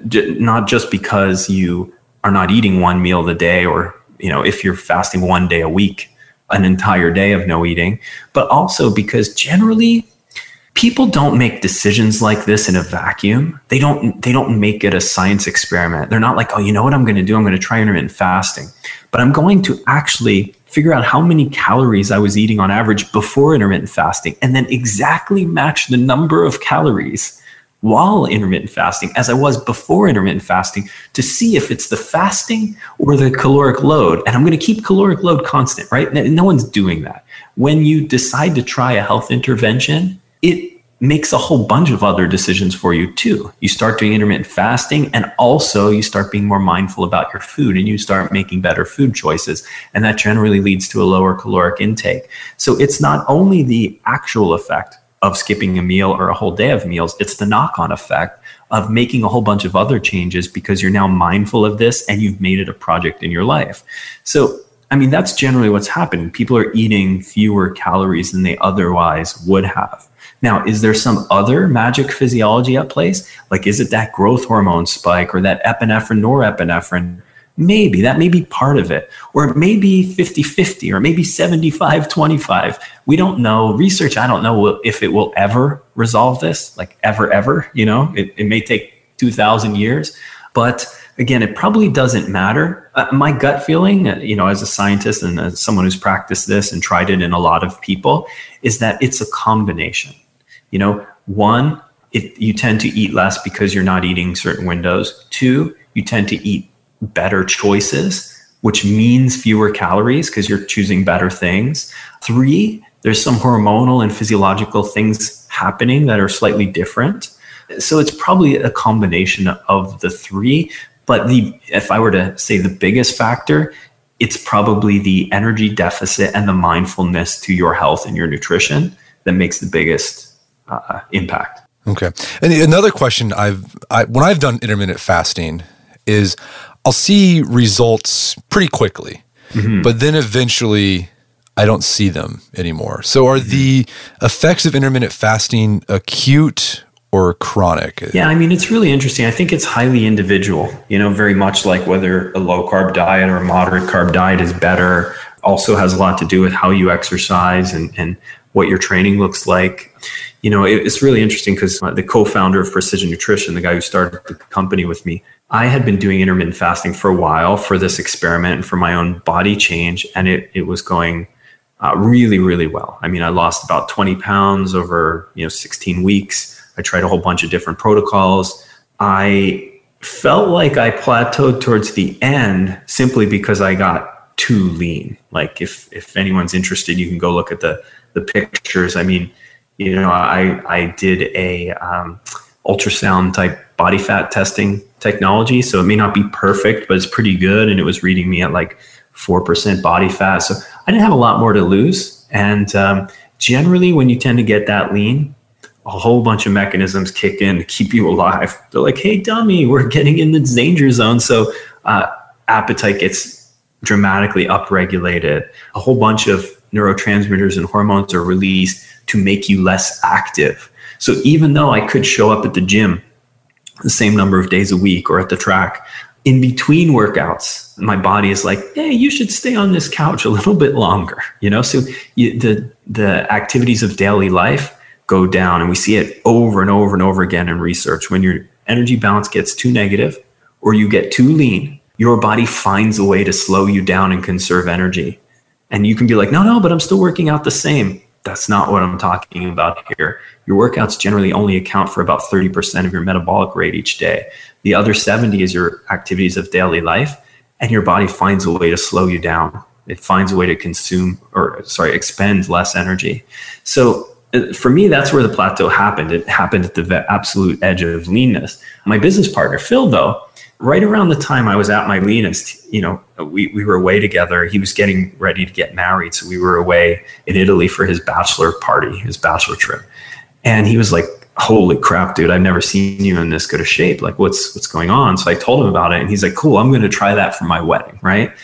not just because you are not eating one meal a day, or, you know, if you're fasting one day a week, an entire day of no eating, but also because generally people don't make decisions like this in a vacuum. They don't, they don't make it a science experiment. They're not like, oh, you know what I'm going to do? I'm going to try intermittent fasting, but I'm going to actually figure out how many calories I was eating on average before intermittent fasting, and then exactly match the number of calories while intermittent fasting as I was before intermittent fasting to see if it's the fasting or the caloric load. And I'm going to keep caloric load constant, right? No one's doing that. When you decide to try a health intervention, it makes a whole bunch of other decisions for you too. You start doing intermittent fasting, and also you start being more mindful about your food, and you start making better food choices. And that generally leads to a lower caloric intake. So it's not only the actual effect of skipping a meal or a whole day of meals, it's the knock-on effect of making a whole bunch of other changes because you're now mindful of this and you've made it a project in your life. So, I mean, that's generally what's happened. People are eating fewer calories than they otherwise would have. Now, is there some other magic physiology at place? Like, is it that growth hormone spike or that epinephrine, norepinephrine? Maybe that may be part of it, or it may be fifty-fifty, or maybe seventy-five twenty-five. We don't know. Research, I don't know if it will ever resolve this, like ever, ever, you know, it, it may take two thousand years, but again, it probably doesn't matter. Uh, my gut feeling, uh, you know, as a scientist and as someone who's practiced this and tried it in a lot of people, is that it's a combination. You know, one, it, you tend to eat less because you're not eating certain windows. Two, you tend to eat better choices, which means fewer calories because you're choosing better things. Three, there's some hormonal and physiological things happening that are slightly different. So it's probably a combination of the three. But the if I were to say the biggest factor, it's probably the energy deficit and the mindfulness to your health and your nutrition that makes the biggest uh, impact. Okay. And another question I've, I, when I've done intermittent fasting is I'll see results pretty quickly, mm-hmm. but then eventually I don't see them anymore. So are mm-hmm. the effects of intermittent fasting acute or chronic? Yeah, I mean, it's really interesting. I think it's highly individual, you know, very much like whether a low carb diet or a moderate carb diet is better. Also has a lot to do with how you exercise and, and what your training looks like. You know, it, it's really interesting because the co-founder of Precision Nutrition, the guy who started the company with me, I had been doing intermittent fasting for a while for this experiment and for my own body change. And it, it was going uh, really, really well. I mean, I lost about twenty pounds over, you know, sixteen weeks. I tried a whole bunch of different protocols. I felt like I plateaued towards the end simply because I got too lean. Like if, if anyone's interested, you can go look at the, the pictures. I mean, you know, I, I did a um, ultrasound type body fat testing technology. So it may not be perfect, but it's pretty good. And it was reading me at like four percent body fat. So I didn't have a lot more to lose. And um, generally when you tend to get that lean, a whole bunch of mechanisms kick in to keep you alive. They're like, hey, dummy, we're getting in the danger zone. So uh, appetite gets dramatically upregulated. A whole bunch of neurotransmitters and hormones are released to make you less active. So even though I could show up at the gym the same number of days a week or at the track, in between workouts, my body is like, hey, you should stay on this couch a little bit longer. You know, so you, the the activities of daily life go down, and we see it over and over and over again in research. When your energy balance gets too negative or you get too lean, your body finds a way to slow you down and conserve energy. And you can be like, no, no, but I'm still working out the same. That's not what I'm talking about here. Your workouts generally only account for about thirty percent of your metabolic rate each day. The other seventy is your activities of daily life, and your body finds a way to slow you down. It finds a way to consume or sorry, expend less energy. So for me, that's where the plateau happened. It happened at the absolute edge of leanness. My business partner, Phil, though, right around the time I was at my leanest, you know, we, we were away together. He was getting ready to get married. So we were away in Italy for his bachelor party, his bachelor trip. And he was like, holy crap, dude, I've never seen you in this good a shape. Like, what's, what's going on? So I told him about it, and he's like, cool, I'm going to try that for my wedding. Right.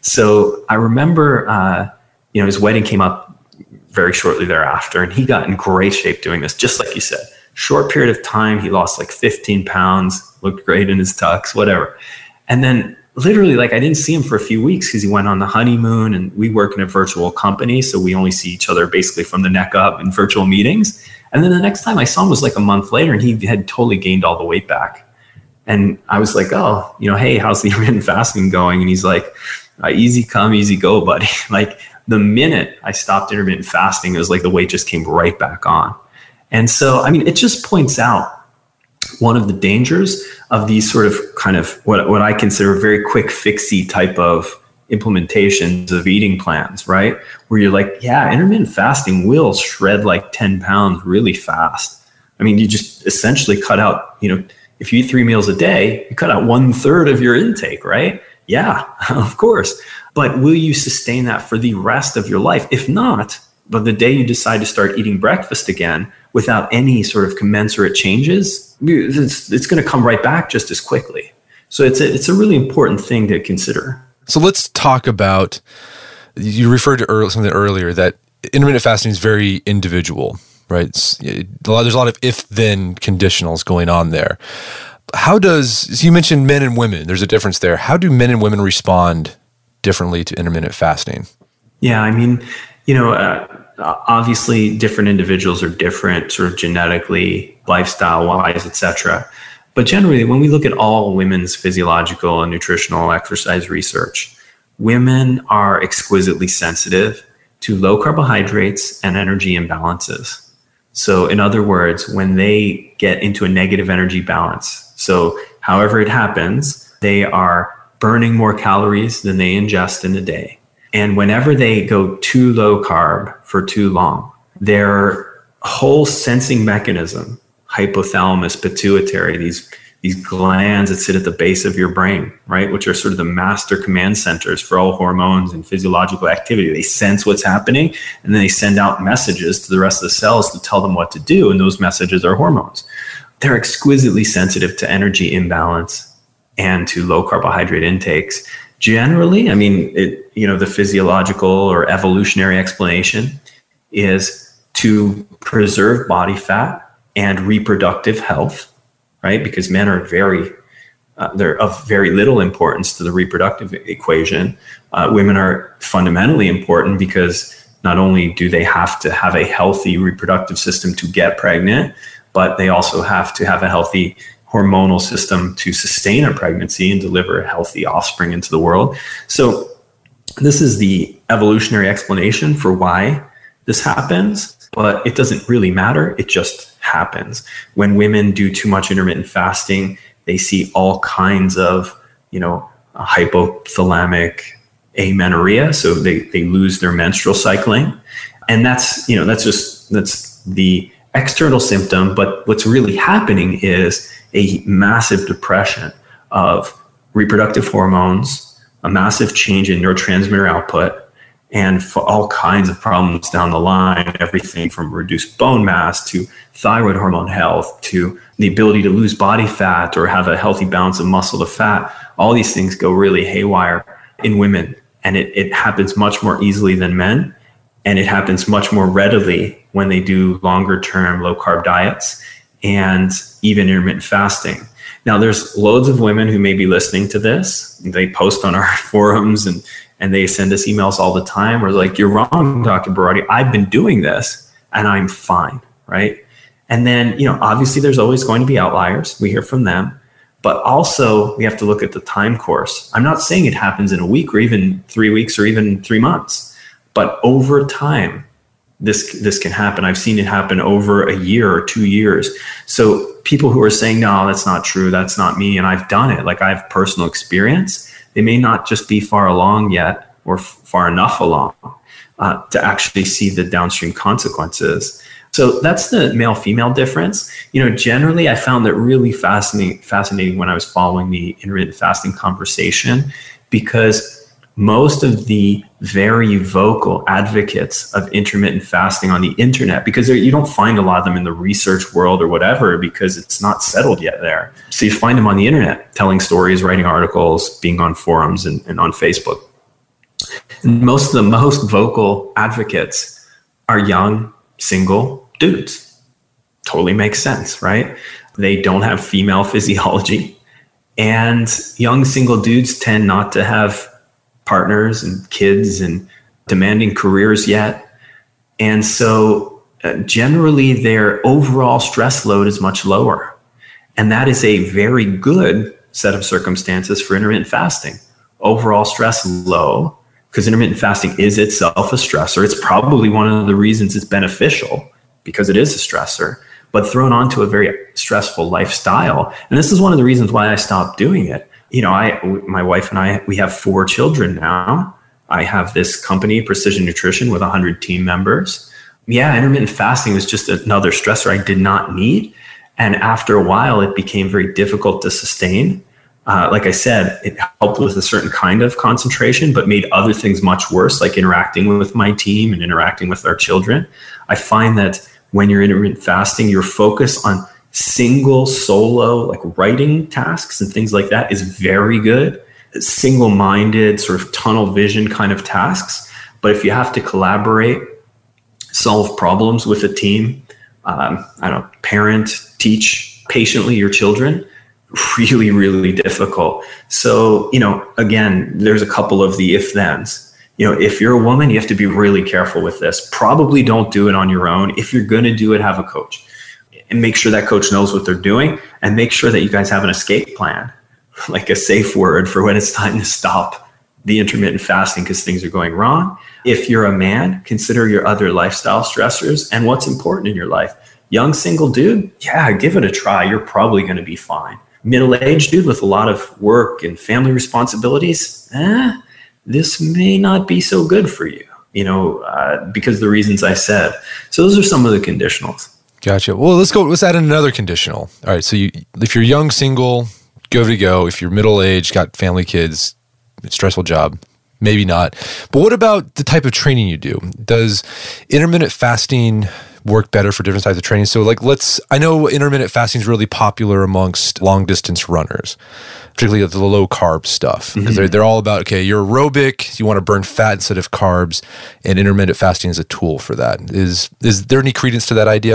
So I remember, uh, you know, his wedding came up very shortly thereafter, and he got in great shape doing this, just like you said. Short period of time, he lost like fifteen pounds, looked great in his tux, whatever. And then literally, like, I didn't see him for a few weeks because he went on the honeymoon, and we work in a virtual company. So we only see each other basically from the neck up in virtual meetings. And then the next time I saw him was like a month later, and he had totally gained all the weight back. And I was like, oh, you know, hey, how's the intermittent fasting going? And he's like, uh, easy come, easy go, buddy. Like, the minute I stopped intermittent fasting, it was like the weight just came right back on. And so, I mean, it just points out one of the dangers of these sort of kind of what, what I consider very quick fixy type of implementations of eating plans, right? Where you're like, yeah, intermittent fasting will shred like ten pounds really fast. I mean, you just essentially cut out, you know, if you eat three meals a day, you cut out one third of your intake, right? Yeah, of course. But will you sustain that for the rest of your life? If not, but the day you decide to start eating breakfast again without any sort of commensurate changes, it's, it's going to come right back just as quickly. So it's a, it's a really important thing to consider. So let's talk about, you referred to early, something earlier, that intermittent fasting is very individual, right? It's, a lot, there's a lot of if-then conditionals going on there. How does, so you mentioned men and women, there's a difference there. How do men and women respond differently to intermittent fasting? Yeah, I mean, you know, uh, obviously different individuals are different sort of genetically, lifestyle-wise, et cetera. But generally, when we look at all women's physiological and nutritional exercise research, women are exquisitely sensitive to low carbohydrates and energy imbalances. So in other words, when they get into a negative energy balance, so however it happens, they are burning more calories than they ingest in a day. And whenever they go too low carb for too long, their whole sensing mechanism, hypothalamus, pituitary, these, these glands that sit at the base of your brain, right, which are sort of the master command centers for all hormones and physiological activity. They sense what's happening, and then they send out messages to the rest of the cells to tell them what to do, and those messages are hormones. They're exquisitely sensitive to energy imbalance and to low carbohydrate intakes. Generally, I mean, it, you know, the physiological or evolutionary explanation is to preserve body fat and reproductive health, right? Because men are very, uh, they're of very little importance to the reproductive equation. Uh, women are fundamentally important because not only do they have to have a healthy reproductive system to get pregnant, but they also have to have a healthy hormonal system to sustain a pregnancy and deliver healthy offspring into the world. So this is the evolutionary explanation for why this happens, but it doesn't really matter. It just happens. When women do too much intermittent fasting, they see all kinds of, you know, hypothalamic amenorrhea. So they, they lose their menstrual cycling. And that's, you know, that's just, that's the external symptom. But what's really happening is a massive depression of reproductive hormones, a massive change in neurotransmitter output, and for all kinds of problems down the line, everything from reduced bone mass to thyroid hormone health to the ability to lose body fat or have a healthy balance of muscle to fat. All these things go really haywire in women, and it, it happens much more easily than men, and it happens much more readily when they do longer term low carb diets and even intermittent fasting. Now, there's loads of women who may be listening to this. They post on our forums and And they send us emails all the time. We're like, you're wrong, Doctor Berardi. I've been doing this and I'm fine, right? And then, you know, obviously there's always going to be outliers. We hear from them. But also we have to look at the time course. I'm not saying it happens in a week or even three weeks or even three months. But over time, this this can happen. I've seen it happen over a year or two years. So people who are saying, no, that's not true, that's not me, and I've done it, like I have personal experience, they may not just be far along yet or f- far enough along uh, to actually see the downstream consequences. So that's the male-female difference. You know, generally I found that really fascinating, fascinating when I was following the intermittent fasting conversation, because most of the very vocal advocates of intermittent fasting on the internet, because you don't find a lot of them in the research world or whatever, because it's not settled yet there. So you find them on the internet, telling stories, writing articles, being on forums and, and on Facebook. And most of the most vocal advocates are young, single dudes. Totally makes sense, right? They don't have female physiology. And young single dudes tend not to have partners and kids and demanding careers yet. And so uh, generally their overall stress load is much lower. And that is a very good set of circumstances for intermittent fasting. Overall stress low, because intermittent fasting is itself a stressor. It's probably one of the reasons it's beneficial, because it is a stressor, but thrown onto a very stressful lifestyle. And this is one of the reasons why I stopped doing it. You know, I, my wife and I, we have four children now. I have this company, Precision Nutrition, with one hundred team members. Yeah, intermittent fasting was just another stressor I did not need. And after a while, it became very difficult to sustain. Uh, like I said, it helped with a certain kind of concentration, but made other things much worse, like interacting with my team and interacting with our children. I find that when you're intermittent fasting, your focus on single solo, like writing tasks and things like that is very good. Single-minded, sort of tunnel vision kind of tasks. But if you have to collaborate, solve problems with a team, um, I don't know, parent, teach patiently your children, really, really difficult. So, you know, again, there's a couple of the if-thens. You know, if you're a woman, you have to be really careful with this. Probably don't do it on your own. If you're going to do it, have a coach. And make sure that coach knows what they're doing, and make sure that you guys have an escape plan, like a safe word for when it's time to stop the intermittent fasting because things are going wrong. If you're a man, consider your other lifestyle stressors and what's important in your life. Young single dude, yeah, give it a try. You're probably going to be fine. Middle-aged dude with a lot of work and family responsibilities, eh, this may not be so good for you, you know, uh, because of the reasons I said. So those are some of the conditionals. Gotcha. Well, let's go. Let's add in another conditional. All right. So you, if you're young, single, give it a go. If you're middle-aged, got family, kids, stressful job, maybe not. But what about the type of training you do? Does intermittent fasting work better for different types of training? So like, let's, I know intermittent fasting is really popular amongst long distance runners, particularly the low carb stuff, because mm-hmm. they're, they're all about, okay, you're aerobic, you want to burn fat instead of carbs, and intermittent fasting is a tool for that. Is, is there any credence to that idea?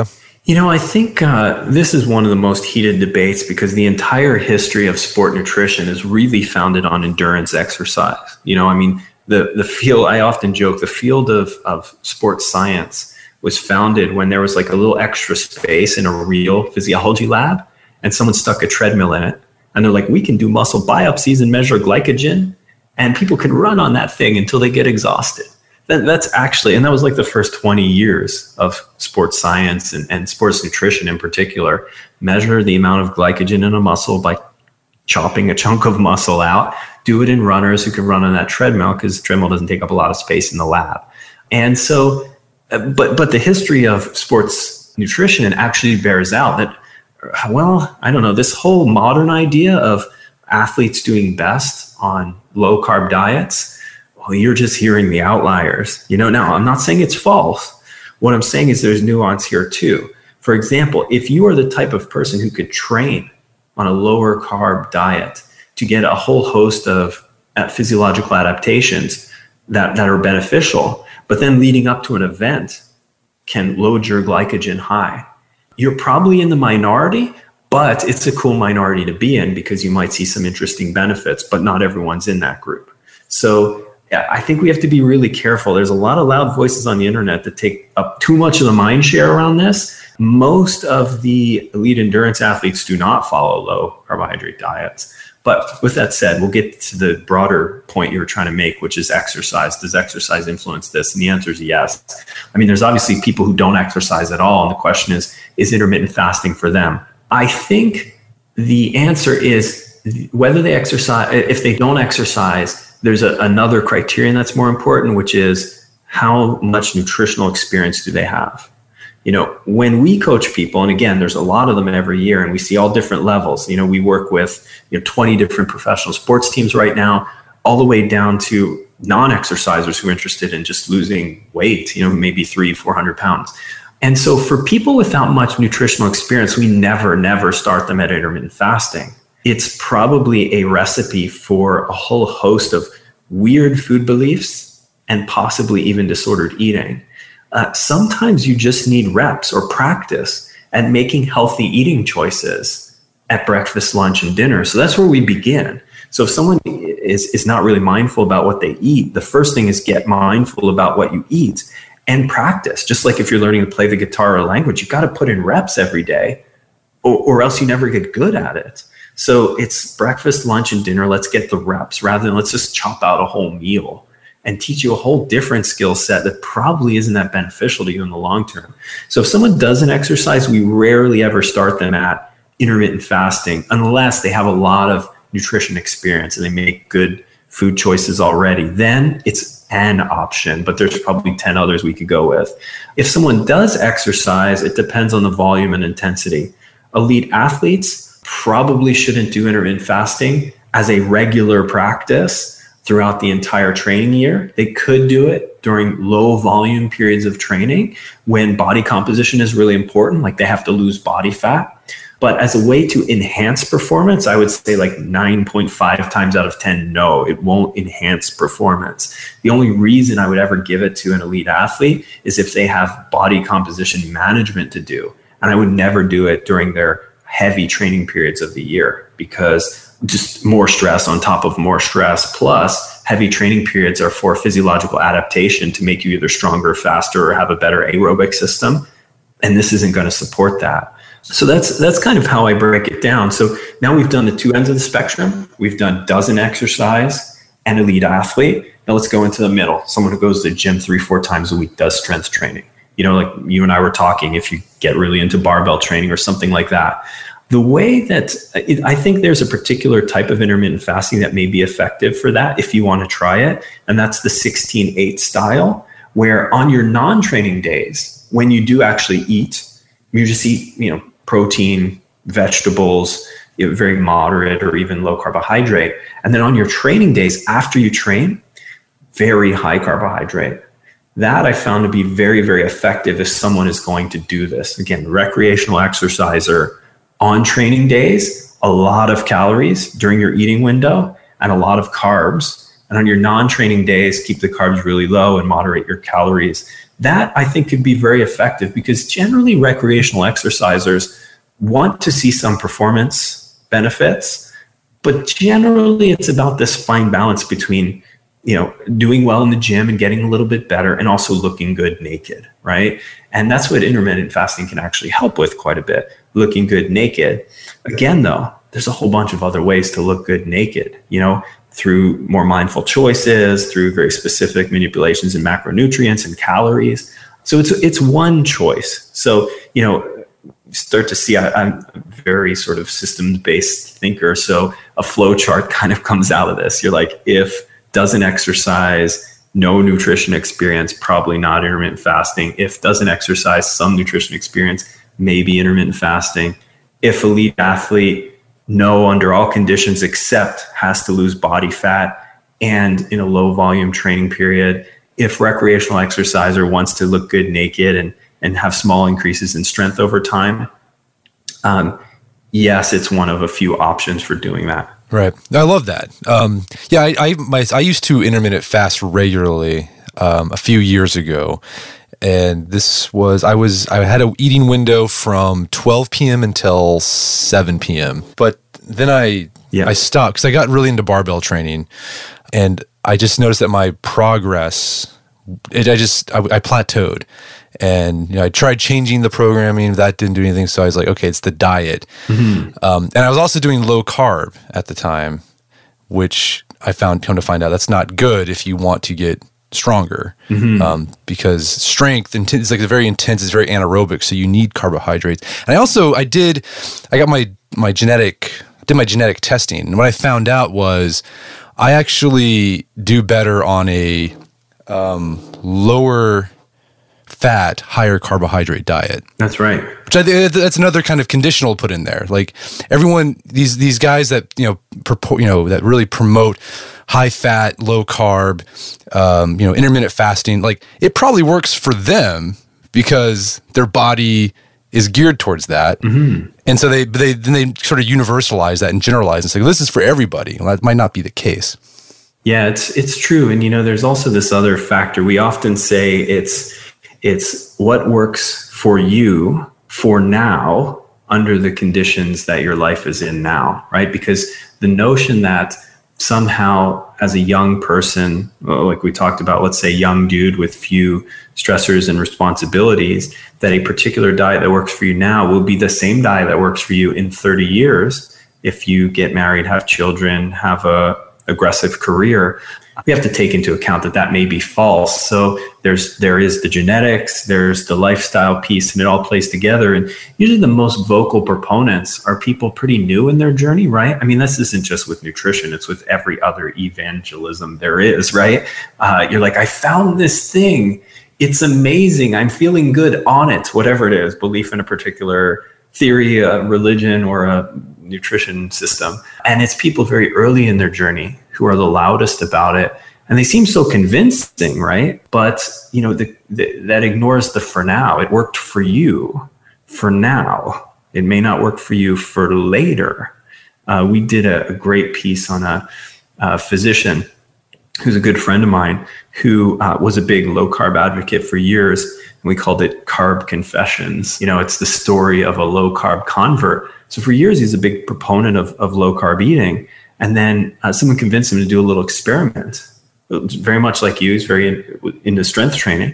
You know, I think uh, this is one of the most heated debates because the entire history of sport nutrition is really founded on endurance exercise. You know, I mean, the, the field, I often joke, the field of, of sports science was founded when there was like a little extra space in a real physiology lab and someone stuck a treadmill in it. And they're like, we can do muscle biopsies and measure glycogen, and people can run on that thing until they get exhausted. That, that's actually, and that was like the first twenty years of sports science and, and sports nutrition in particular. Measure the amount of glycogen in a muscle by chopping a chunk of muscle out. Do it in runners who can run on that treadmill because the treadmill doesn't take up a lot of space in the lab. And so, but but the history of sports nutrition actually bears out that, well, I don't know, this whole modern idea of athletes doing best on low carb diets, well, you're just hearing the outliers. You know, now I'm not saying it's false. What I'm saying is there's nuance here too. For example, if you are the type of person who could train on a lower carb diet to get a whole host of physiological adaptations that, that are beneficial, but then leading up to an event can load your glycogen high, you're probably in the minority, but it's a cool minority to be in because you might see some interesting benefits, but not everyone's in that group. So yeah, I think we have to be really careful. There's a lot of loud voices on the internet that take up too much of the mind share around this. Most of the elite endurance athletes do not follow low carbohydrate diets. But with that said, we'll get to the broader point you were trying to make, which is exercise. Does exercise influence this? And the answer is yes. I mean, there's obviously people who don't exercise at all. And the question is, is intermittent fasting for them? I think the answer is whether they exercise, if they don't exercise, there's a, another criterion that's more important, which is how much nutritional experience do they have? You know, when we coach people, and again, there's a lot of them every year, and we see all different levels. You know, we work with you know twenty different professional sports teams right now, all the way down to non-exercisers who are interested in just losing weight, you know, maybe three, four hundred pounds. And so for people without much nutritional experience, we never, never start them at intermittent fasting. It's probably a recipe for a whole host of weird food beliefs and possibly even disordered eating. Uh, sometimes you just need reps or practice at making healthy eating choices at breakfast, lunch, and dinner. So that's where we begin. So if someone is, is not really mindful about what they eat, the first thing is get mindful about what you eat and practice. Just like if you're learning to play the guitar or a language, you got to put in reps every day or, or else you never get good at it. So it's breakfast, lunch, and dinner. Let's get the reps rather than let's just chop out a whole meal and teach you a whole different skill set that probably isn't that beneficial to you in the long term. So if someone doesn't exercise, we rarely ever start them at intermittent fasting unless they have a lot of nutrition experience and they make good food choices already. Then it's an option, but there's probably ten others we could go with. If someone does exercise, it depends on the volume and intensity. Elite athletes probably shouldn't do intermittent fasting as a regular practice throughout the entire training year. They could do it during low volume periods of training when body composition is really important, like they have to lose body fat. But as a way to enhance performance, I would say like nine point five times out of ten, no, it won't enhance performance. The only reason I would ever give it to an elite athlete is if they have body composition management to do. And I would never do it during their heavy training periods of the year because just more stress on top of more stress. Plus, heavy training periods are for physiological adaptation to make you either stronger, faster, or have a better aerobic system. And this isn't going to support that. So that's that's kind of how I break it down. So now we've done the two ends of the spectrum. We've done doesn't exercise and elite athlete. Now let's go into the middle. Someone who goes to the gym three, four times a week, does strength training. You know, like you and I were talking, if you get really into barbell training or something like that. The way that it, I think there's a particular type of intermittent fasting that may be effective for that if you want to try it. And that's the sixteen eight style, where on your non-training days, when you do actually eat, you just eat, you know, protein, vegetables, you know, very moderate or even low carbohydrate. And then on your training days after you train, very high carbohydrate. That I found to be very, very effective if someone is going to do this. Again, recreational exerciser on training days, a lot of calories during your eating window and a lot of carbs. And on your non-training days, keep the carbs really low and moderate your calories that I think could be very effective, because generally recreational exercisers want to see some performance benefits, but generally it's about this fine balance between, you know, doing well in the gym and getting a little bit better and also looking good naked, right? And that's what intermittent fasting can actually help with quite a bit, looking good naked. Again, though, there's a whole bunch of other ways to look good naked, you know, through more mindful choices, through very specific manipulations in macronutrients and calories. So it's it's one choice. So, you know, start to see, I, I'm a very sort of systems-based thinker. So a flow chart kind of comes out of this. You're like, if doesn't exercise, no nutrition experience, probably not intermittent fasting. If doesn't exercise, some nutrition experience, maybe intermittent fasting. If elite athlete, no, under all conditions except has to lose body fat and in a low volume training period. If recreational exerciser wants to look good naked and, and have small increases in strength over time, um, yes, it's one of a few options for doing that. Right. I love that. Um, yeah, I I, my, I used to intermittent fast regularly um, a few years ago. And this was, I was, I had an eating window from twelve p.m. until seven p.m. But then I, yeah. I stopped because I got really into barbell training, and I just noticed that my progress, it, I just, I, I plateaued. And, you know, I tried changing the programming. That didn't do anything. So I was like, okay, it's the diet. Mm-hmm. Um, and I was also doing low carb at the time, which I found, come to find out, that's not good if you want to get stronger, mm-hmm. um, because strength is like a very intense, it's very anaerobic. So you need carbohydrates. And I also, I did, I got my, my genetic, did my genetic testing. And what I found out was I actually do better on a um, lower fat, higher carbohydrate diet. That's right. Which I think that's another kind of conditional put in there. Like everyone, these these guys that you know, purport, you know, that really promote high fat, low carb, um, you know, intermittent fasting. Like it probably works for them because their body is geared towards that, mm-hmm. and so they they then they sort of universalize that and generalize and say this is for everybody. Well, that might not be the case. Yeah, it's it's true, and you know, there's also this other factor. We often say it's It's what works for you for now under the conditions that your life is in now, right? Because the notion that somehow as a young person, like we talked about, let's say young dude with few stressors and responsibilities, that a particular diet that works for you now will be the same diet that works for you in thirty years if you get married, have children, have a aggressive career. We have to take into account that that may be false. So there's there is the genetics, there's the lifestyle piece, and it all plays together. And usually the most vocal proponents are people pretty new in their journey, right? I mean, this isn't just with nutrition, it's with every other evangelism there is, right? Uh, you're like, I found this thing. It's amazing. I'm feeling good on it, whatever it is, belief in a particular theory, a religion, or a nutrition system. And it's people very early in their journey who are the loudest about it. And they seem so convincing, right? But, you know, the, the, that ignores the for now. It worked for you for now. It may not work for you for later. Uh, we did a, a great piece on a, a physician who's a good friend of mine who uh, was a big low carb advocate for years. And we called it Carb Confessions. You know, it's the story of a low carb convert. So for years, he's a big proponent of, of low carb eating. And then uh, someone convinced him to do a little experiment, very much like you. He's very in, into strength training.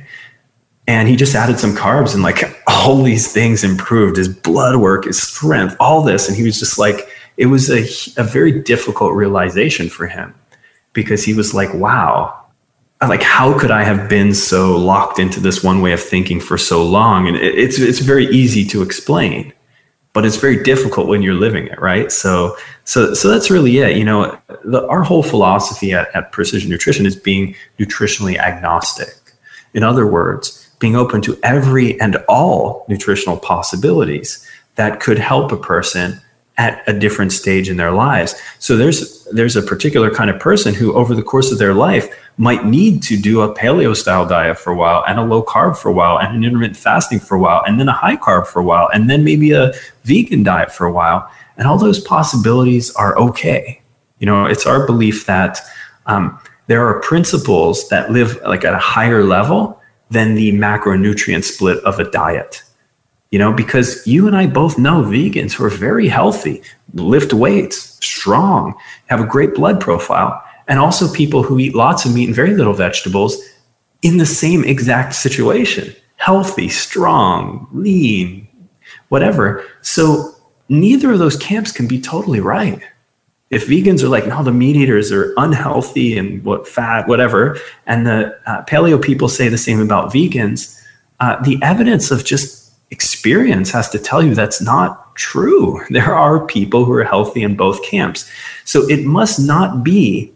And he just added some carbs and like all these things improved, his blood work, his strength, all this. And he was just like, it was a, a very difficult realization for him because he was like, wow, like, how could I have been so locked into this one way of thinking for so long? And it, it's, it's very easy to explain, but it's very difficult when you're living it, right? So, so, so that's really it. You know, the, our whole philosophy at, at Precision Nutrition is being nutritionally agnostic. In other words, being open to every and all nutritional possibilities that could help a person at a different stage in their lives. So there's there's a particular kind of person who over the course of their life might need to do a paleo style diet for a while and a low carb for a while and an intermittent fasting for a while and then a high carb for a while and then maybe a vegan diet for a while. And all those possibilities are okay. You know, it's our belief that um, there are principles that live like at a higher level than the macronutrient split of a diet. You know, because you and I both know vegans who are very healthy, lift weights, strong, have a great blood profile, and also people who eat lots of meat and very little vegetables in the same exact situation. Healthy, strong, lean, whatever. So neither of those camps can be totally right. If vegans are like, no, the meat eaters are unhealthy and what fat, whatever, and the uh, paleo people say the same about vegans, uh, the evidence of just experience has to tell you that's not true. There are people who are healthy in both camps. So it must not be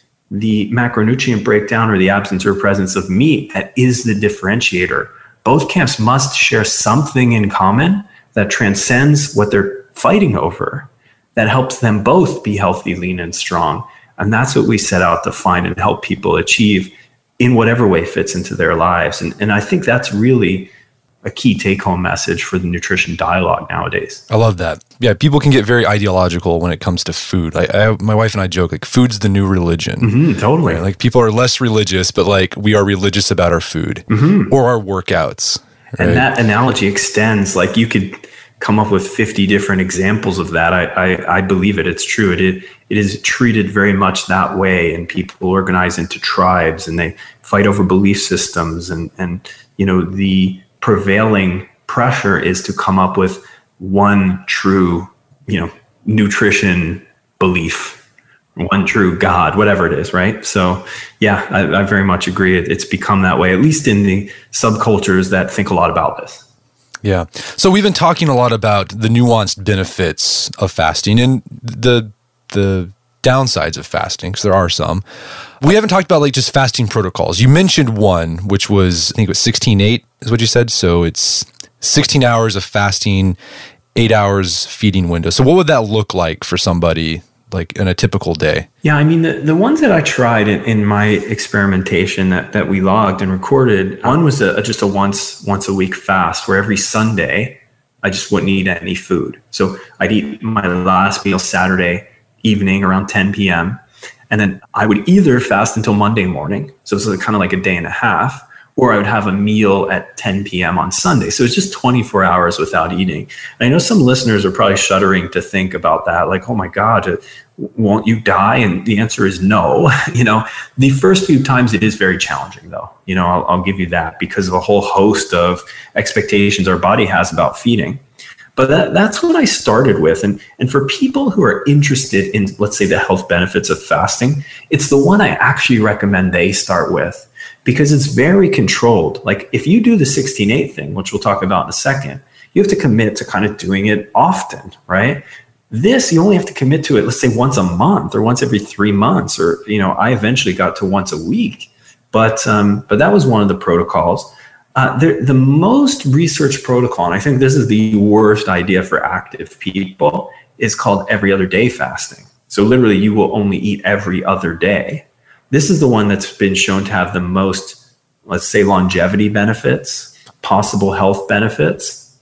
the macronutrient breakdown or the absence or presence of meat that is the differentiator. Both camps must share something in common that transcends what they're fighting over, that helps them both be healthy, lean, and strong. And that's what we set out to find and help people achieve in whatever way fits into their lives. And, and I think that's really a key take-home message for the nutrition dialogue nowadays. I love that. Yeah, people can get very ideological when it comes to food. I, I my wife and I joke, like, food's the new religion. Mm-hmm, totally. Right? Like, people are less religious, but like we are religious about our food mm-hmm. or our workouts. Right? And that analogy extends. Like, you could come up with fifty different examples of that. I I, I believe it. It's true. It, it it is treated very much that way, and people organize into tribes and they fight over belief systems, and and you know the prevailing pressure is to come up with one true, you know, nutrition belief, one true God, whatever it is, right? So yeah, I, I very much agree. It's become that way, at least in the subcultures that think a lot about this. Yeah. So we've been talking a lot about the nuanced benefits of fasting and the the downsides of fasting, because there are some. We haven't talked about like just fasting protocols. You mentioned one, which was, I think it was sixteen eight is what you said. So it's sixteen hours of fasting, eight hours feeding window. So what would that look like for somebody like in a typical day? Yeah, I mean, the, the ones that I tried in, in my experimentation that, that we logged and recorded, one was a, just a once once a week fast where every Sunday I just wouldn't eat any food. So I'd eat my last meal Saturday evening around ten p.m. And then I would either fast until Monday morning. So it's kind of like a day and a half, or I would have a meal at ten p.m. on Sunday. So it's just twenty-four hours without eating. And I know some listeners are probably shuddering to think about that. Like, oh my God, won't you die? And the answer is no. You know, the first few times it is very challenging though. You know, I'll, I'll give you that because of a whole host of expectations our body has about feeding. But that, that's what I started with. And, and for people who are interested in, let's say, the health benefits of fasting, it's the one I actually recommend they start with because it's very controlled. Like if you do the sixteen eight thing, which we'll talk about in a second, you have to commit to kind of doing it often, right? This, you only have to commit to it, let's say once a month or once every three months, or, you know, I eventually got to once a week. But, um, but that was one of the protocols. Uh, the, the most researched protocol, and I think this is the worst idea for active people, is called every other day fasting. So literally you will only eat every other day. This is the one that's been shown to have the most, let's say, longevity benefits, possible health benefits.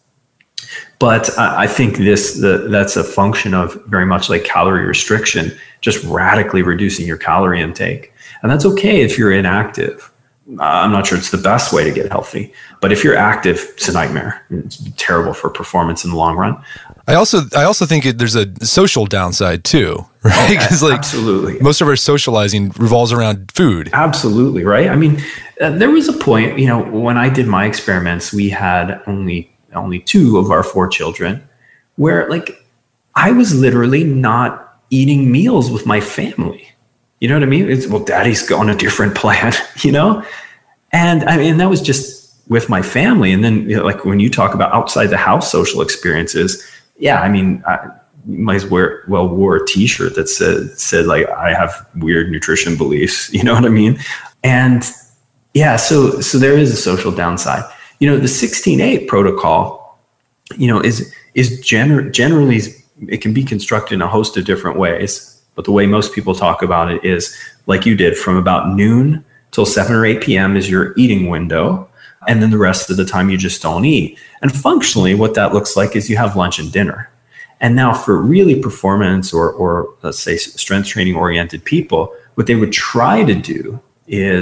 But uh, I think this the, that's a function of very much like calorie restriction, just radically reducing your calorie intake. And that's okay if you're inactive. Uh, I'm not sure it's the best way to get healthy, but if you're active, it's a nightmare. It's terrible for performance in the long run. I also, I also think it, there's a social downside too, right? Because like absolutely, most of our socializing revolves around food. Absolutely, right? I mean, uh, there was a point, you know, when I did my experiments, we had only only two of our four children, where like I was literally not eating meals with my family. You know what I mean? It's, well, daddy's on a different plan, you know? And I mean, that was just with my family. And then, you know, like when you talk about outside the house social experiences, yeah, I mean, I might as well, well wore a t-shirt that said, said like, I have weird nutrition beliefs, you know what I mean? And yeah, so, so there is a social downside. You know, the sixteen eight protocol, you know, is, is gener- generally, it can be constructed in a host of different ways. But the way most people talk about it is like you did, from about noon till seven or eight p.m. is your eating window. And then the rest of the time you just don't eat. And functionally what that looks like is you have lunch and dinner. And now for really performance or, or let's say strength training oriented people, what they would try to do is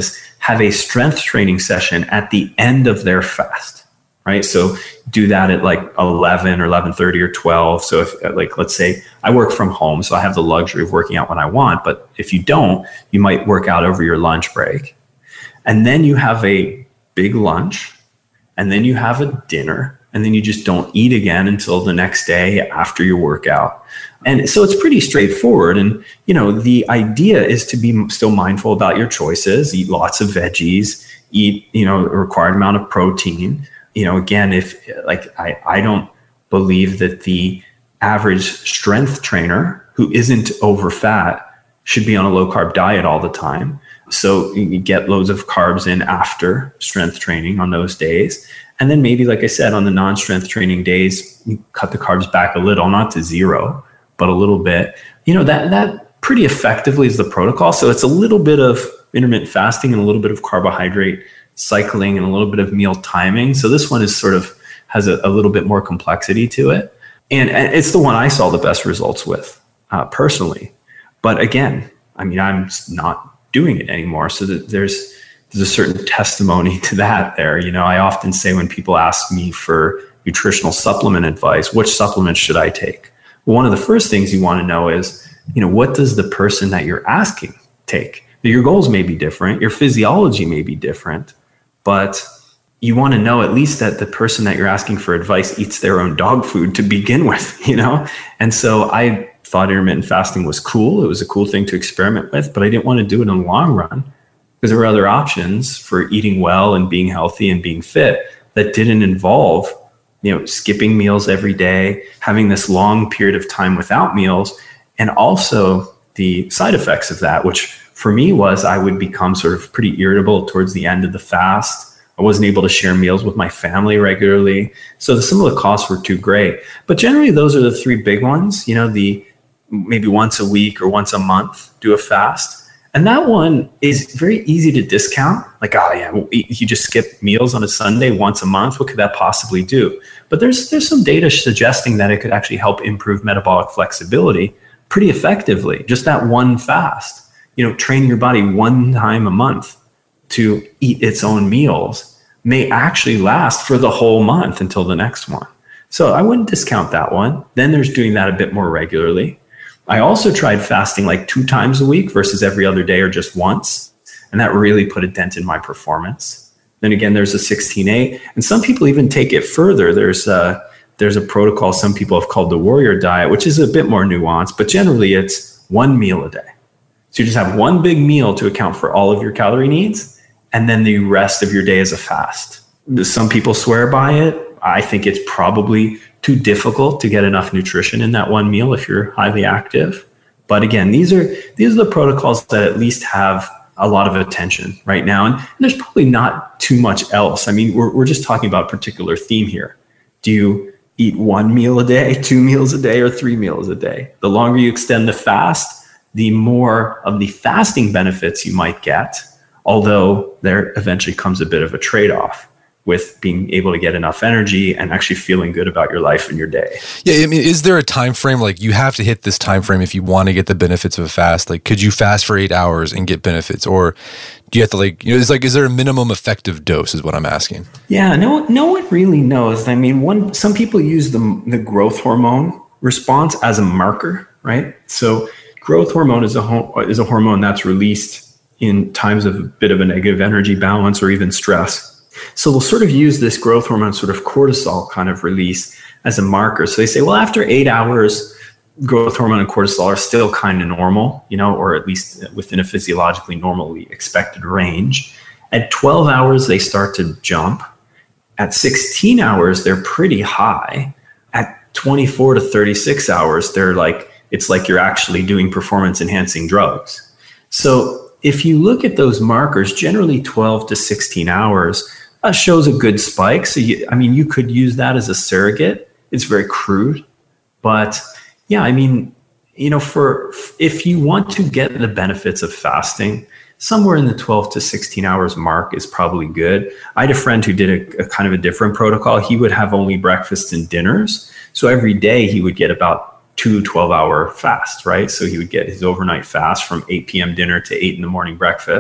have a strength training session at the end of their fast, right? So do that at like eleven or eleven thirty or twelve. So if like, let's say I work from home, so I have the luxury of working out when I want, but if you don't, you might work out over your lunch break. And then you have a big lunch, and then you have a dinner, and then you just don't eat again until the next day after your workout. And so it's pretty straightforward. And, you know, the idea is to be still mindful about your choices, eat lots of veggies, eat, you know, a required amount of protein. You know, again, if like, I, I don't believe that the average strength trainer who isn't over fat should be on a low carb diet all the time. So you get loads of carbs in after strength training on those days. And then maybe, like I said, on the non-strength training days, you cut the carbs back a little, not to zero, but a little bit. You know, that that pretty effectively is the protocol. So it's a little bit of intermittent fasting and a little bit of carbohydrate cycling and a little bit of meal timing. So this one is sort of has a, a little bit more complexity to it. And, and it's the one I saw the best results with uh, personally. But again, I mean, I'm not doing it anymore. So that there's there's a certain testimony to that there. You know, I often say when people ask me for nutritional supplement advice, which supplements should I take? Well, one of the first things you want to know is, you know, what does the person that you're asking take? Your goals may be different, your physiology may be different, but you want to know at least that the person that you're asking for advice eats their own dog food to begin with, you know? And so I thought intermittent fasting was cool. It was a cool thing to experiment with, but I didn't want to do it in the long run because there were other options for eating well and being healthy and being fit that didn't involve, you know, skipping meals every day, having this long period of time without meals, and also the side effects of that, which for me was I would become sort of pretty irritable towards the end of the fast. I wasn't able to share meals with my family regularly. So the, some of the costs were too great. But generally, those are the three big ones. You know, the maybe once a week or once a month, do a fast. And that one is very easy to discount. Like, oh yeah, well, you just skip meals on a Sunday once a month. What could that possibly do? But there's there's some data suggesting that it could actually help improve metabolic flexibility pretty effectively. Just that one fast, you know, training your body one time a month to eat its own meals may actually last for the whole month until the next one. So I wouldn't discount that one. Then there's doing that a bit more regularly. I also tried fasting like two times a week versus every other day or just once. And that really put a dent in my performance. Then again, there's a sixteen eight. And some people even take it further. There's a, there's a protocol some people have called the warrior diet, which is a bit more nuanced, but generally it's one meal a day. So you just have one big meal to account for all of your calorie needs, and then the rest of your day is a fast. Some people swear by it. I think it's probably too difficult to get enough nutrition in that one meal if you're highly active. But again, these are these are the protocols that at least have a lot of attention right now. And, and there's probably not too much else. I mean, we're we're just talking about a particular theme here. Do you eat one meal a day, two meals a day, or three meals a day? The longer you extend the fast, the more of the fasting benefits you might get, although there eventually comes a bit of a trade-off with being able to get enough energy and actually feeling good about your life and your day. Yeah, I mean, is there a time frame, like you have to hit this time frame if you want to get the benefits of a fast? Like, could you fast for eight hours and get benefits? Or do you have to, like, you know, it's like, is there a minimum effective dose is what I'm asking? Yeah, no, no one really knows. I mean, one, some people use the, the growth hormone response as a marker, right? So growth hormone is a, is a hormone that's released in times of a bit of a negative energy balance or even stress. So they'll sort of use this growth hormone, sort of cortisol kind of release as a marker. So they say, well, after eight hours, growth hormone and cortisol are still kind of normal, you know, or at least within a physiologically normally expected range. At twelve hours, they start to jump. At sixteen hours, they're pretty high. At twenty-four to thirty-six hours, they're like, it's like you're actually doing performance enhancing drugs. So if you look at those markers, generally twelve to sixteen hours uh, shows a good spike. So, you, I mean, you could use that as a surrogate. It's very crude. But yeah, I mean, you know, for if you want to get the benefits of fasting, somewhere in the twelve to sixteen hours mark is probably good. I had a friend who did a, a kind of a different protocol. He would have only breakfast and dinners. So every day he would get about two twelve-hour fasts, right? So he would get his overnight fast from eight p.m. dinner to eight in the morning breakfast.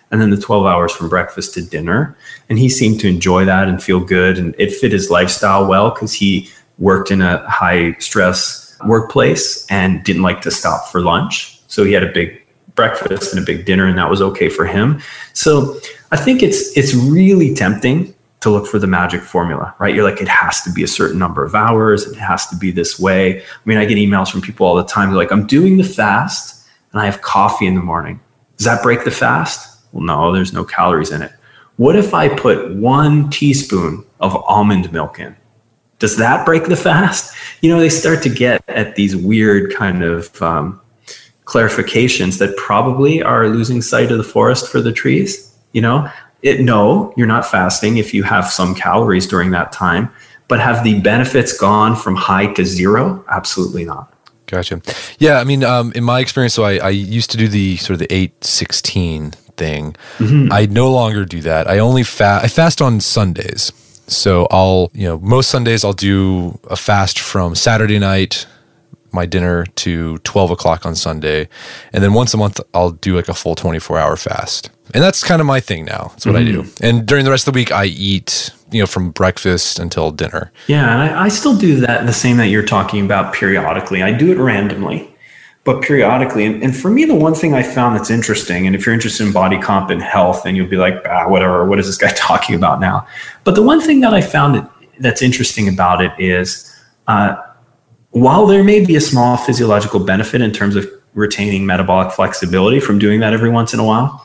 and then the twelve hours from breakfast to dinner. And he seemed to enjoy that and feel good. And it fit his lifestyle well because he worked in a high stress workplace and didn't like to stop for lunch. So he had a big breakfast and a big dinner, and that was okay for him. So I think it's it's really tempting to look for the magic formula, right? You're like, it has to be a certain number of hours. It has to be this way. I mean, I get emails from people all the time. They're like, I'm doing the fast and I have coffee in the morning. Does that break the fast? Well, no, there's no calories in it. What if I put one teaspoon of almond milk in? Does that break the fast? You know, they start to get at these weird kind of um, clarifications that probably are losing sight of the forest for the trees. You know, it, no, you're not fasting if you have some calories during that time, but have the benefits gone from high to zero? Absolutely not. Gotcha. Yeah, I mean, um, in my experience, so I, I used to do the sort of the eight sixteen thing. Mm-hmm. I no longer do that. I only fast. I fast on Sundays. So I'll, you know, most Sundays I'll do a fast from Saturday night, my dinner, to twelve o'clock on Sunday. And then once a month, I'll do like a full twenty-four hour fast. And that's kind of my thing now. That's what mm-hmm. I do. And during the rest of the week, I eat, you know, from breakfast until dinner. Yeah, and I, I still do that, the same that you're talking about periodically. I do it randomly, but periodically. And, and for me, the one thing I found that's interesting, and if you're interested in body comp and health, and you'll be like, ah, whatever, what is this guy talking about now? But the one thing that I found that, that's interesting about it is, uh, while there may be a small physiological benefit in terms of retaining metabolic flexibility from doing that every once in a while,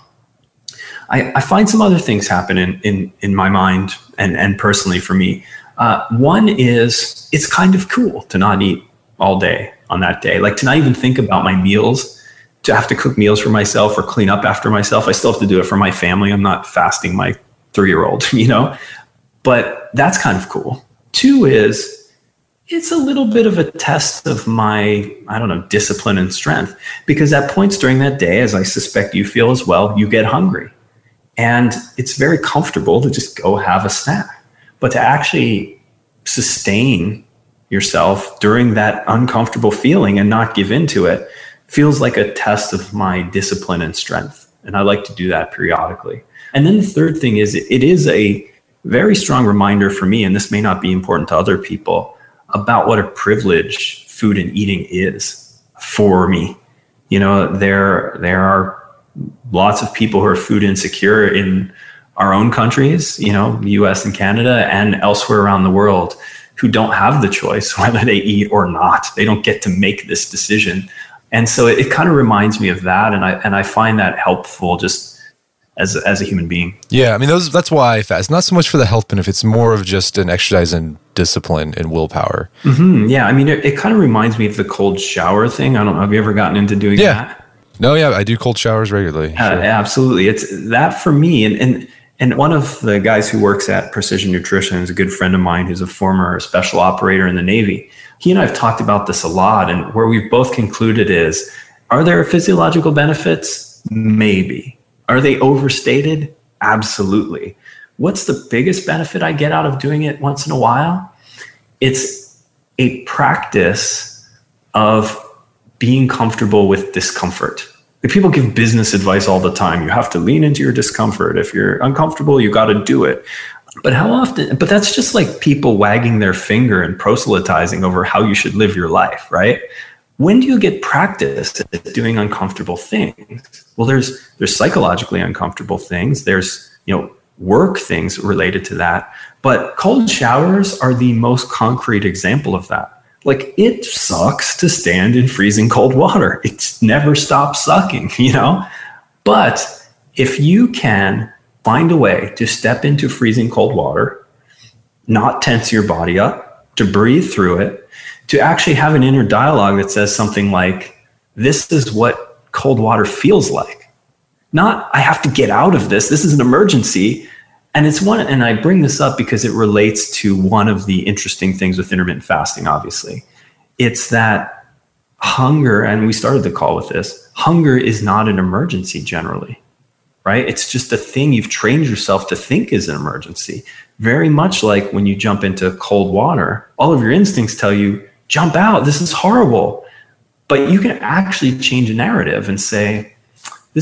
I, I find some other things happen in, in, in my mind and, and personally for me. Uh, one is it's kind of cool to not eat all day on that day, like to not even think about my meals, to have to cook meals for myself or clean up after myself. I still have to do it for my family. I'm not fasting my three-year-old, you know, but that's kind of cool. Two is it's a little bit of a test of my, I don't know, discipline and strength, because at points during that day, as I suspect you feel as well, you get hungry. And it's very comfortable to just go have a snack. But to actually sustain yourself during that uncomfortable feeling and not give into it feels like a test of my discipline and strength. And I like to do that periodically. And then the third thing is it is a very strong reminder for me, and this may not be important to other people, about what a privilege food and eating is for me. You know, there, there are lots of people who are food insecure in our own countries, you know, the U S and Canada and elsewhere around the world, who don't have the choice whether they eat or not. They don't get to make this decision. And so it, it kind of reminds me of that. And I, and I find that helpful just as, as a human being. Yeah. I mean, those, that's why I fast. Not so much for the health benefits, more of just an exercise in discipline and willpower. Mm-hmm. Yeah. I mean, it, it kind of reminds me of the cold shower thing. I don't know. Have you ever gotten into doing yeah. that? No, yeah, I do cold showers regularly. Uh, sure. Absolutely. It's that for me. And, and, and one of the guys who works at Precision Nutrition is a good friend of mine who's a former special operator in the Navy. He and I have talked about this a lot. And where we've both concluded is, are there physiological benefits? Maybe. Are they overstated? Absolutely. What's the biggest benefit I get out of doing it once in a while? It's a practice of being comfortable with discomfort. People give business advice all the time. You have to lean into your discomfort. If you're uncomfortable, you got to do it. But how often, but that's just like people wagging their finger and proselytizing over how you should live your life, right? When do you get practice at doing uncomfortable things? Well, there's, there's psychologically uncomfortable things. There's, you know, work things related to that. But cold showers are the most concrete example of that. Like, it sucks to stand in freezing cold water. It never stops sucking, you know? But if you can find a way to step into freezing cold water, not tense your body up, to breathe through it, to actually have an inner dialogue that says something like, this is what cold water feels like. Not, I have to get out of this. This is an emergency. And it's one, and I bring this up because it relates to one of the interesting things with intermittent fasting, obviously. It's that hunger, and we started the call with this, hunger is not an emergency generally, right? It's just a thing you've trained yourself to think is an emergency. Very much like when you jump into cold water, all of your instincts tell you, jump out, this is horrible. But you can actually change a narrative and say, this is,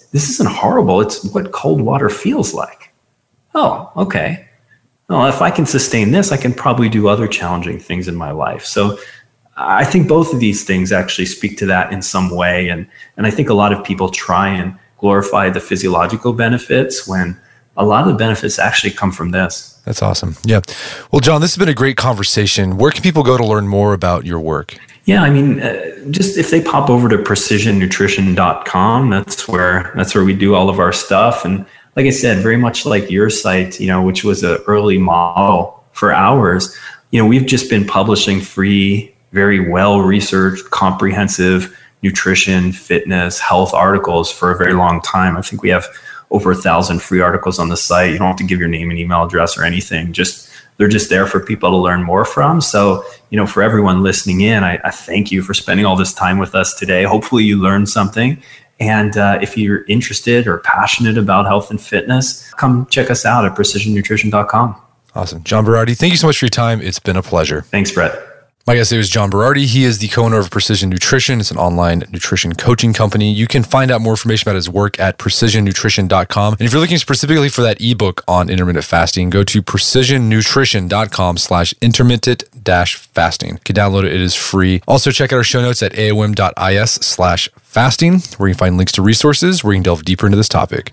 this isn't horrible. It's what cold water feels like. Oh, okay. Well, if I can sustain this, I can probably do other challenging things in my life. So I think both of these things actually speak to that in some way. And, and I think a lot of people try and glorify the physiological benefits when a lot of the benefits actually come from this. That's awesome. Yeah. Well, John, this has been a great conversation. Where can people go to learn more about your work? Yeah, I mean, uh, just if they pop over to precision nutrition dot com, that's where that's where we do all of our stuff. And like I said, very much like your site, you know, which was an early model for ours, you know, we've just been publishing free, very well-researched, comprehensive nutrition, fitness, health articles for a very long time. I think we have over a thousand free articles on the site. You don't have to give your name and email address or anything. Just they're just there for people to learn more from. So, you know, for everyone listening in, I, I thank you for spending all this time with us today. Hopefully you learned something. And uh, if you're interested or passionate about health and fitness, come check us out at precision nutrition dot com. Awesome. John Berardi, thank you so much for your time. It's been a pleasure. Thanks, Brett. My guest today was John Berardi. He is the co-owner of Precision Nutrition. It's an online nutrition coaching company. You can find out more information about his work at precision nutrition dot com. And if you're looking specifically for that ebook on intermittent fasting, go to precision nutrition dot com slash intermittent dash fasting. You can download it. It is free. Also, check out our show notes at aom dot is slash fasting, where you can find links to resources where you can delve deeper into this topic.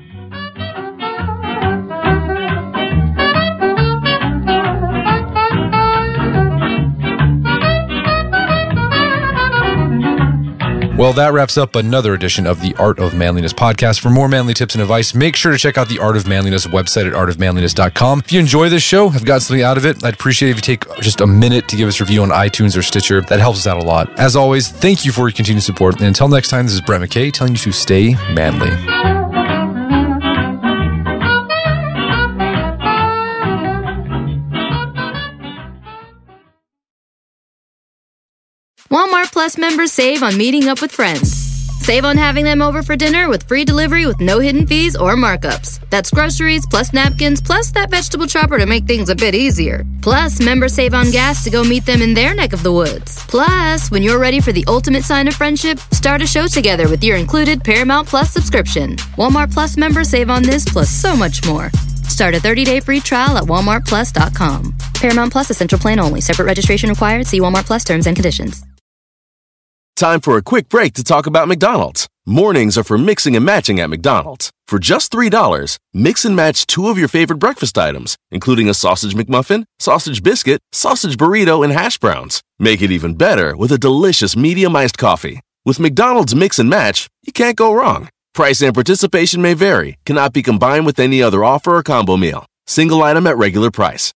Well, that wraps up another edition of the Art of Manliness podcast. For more manly tips and advice, make sure to check out the Art of Manliness website at art of manliness dot com. If you enjoy this show, have got something out of it, I'd appreciate it if you take just a minute to give us a review on iTunes or Stitcher. That helps us out a lot. As always, thank you for your continued support. And until next time, this is Brett McKay telling you to stay manly. Walmart Plus members save on meeting up with friends. Save on having them over for dinner with free delivery with no hidden fees or markups. That's groceries, plus napkins, plus that vegetable chopper to make things a bit easier. Plus, members save on gas to go meet them in their neck of the woods. Plus, when you're ready for the ultimate sign of friendship, start a show together with your included Paramount Plus subscription. Walmart Plus members save on this plus so much more. Start a thirty-day free trial at walmart plus dot com. Paramount Plus Essential Plan only. Separate registration required. See Walmart Plus terms and conditions. Time for a quick break to talk about McDonald's. Mornings are for mixing and matching at McDonald's. For just three dollars, mix and match two of your favorite breakfast items, including a sausage McMuffin, sausage biscuit, sausage burrito, and hash browns. Make it even better with a delicious medium iced coffee. With McDonald's Mix and Match, you can't go wrong. Price and participation may vary, cannot be combined with any other offer or combo meal. Single item at regular price.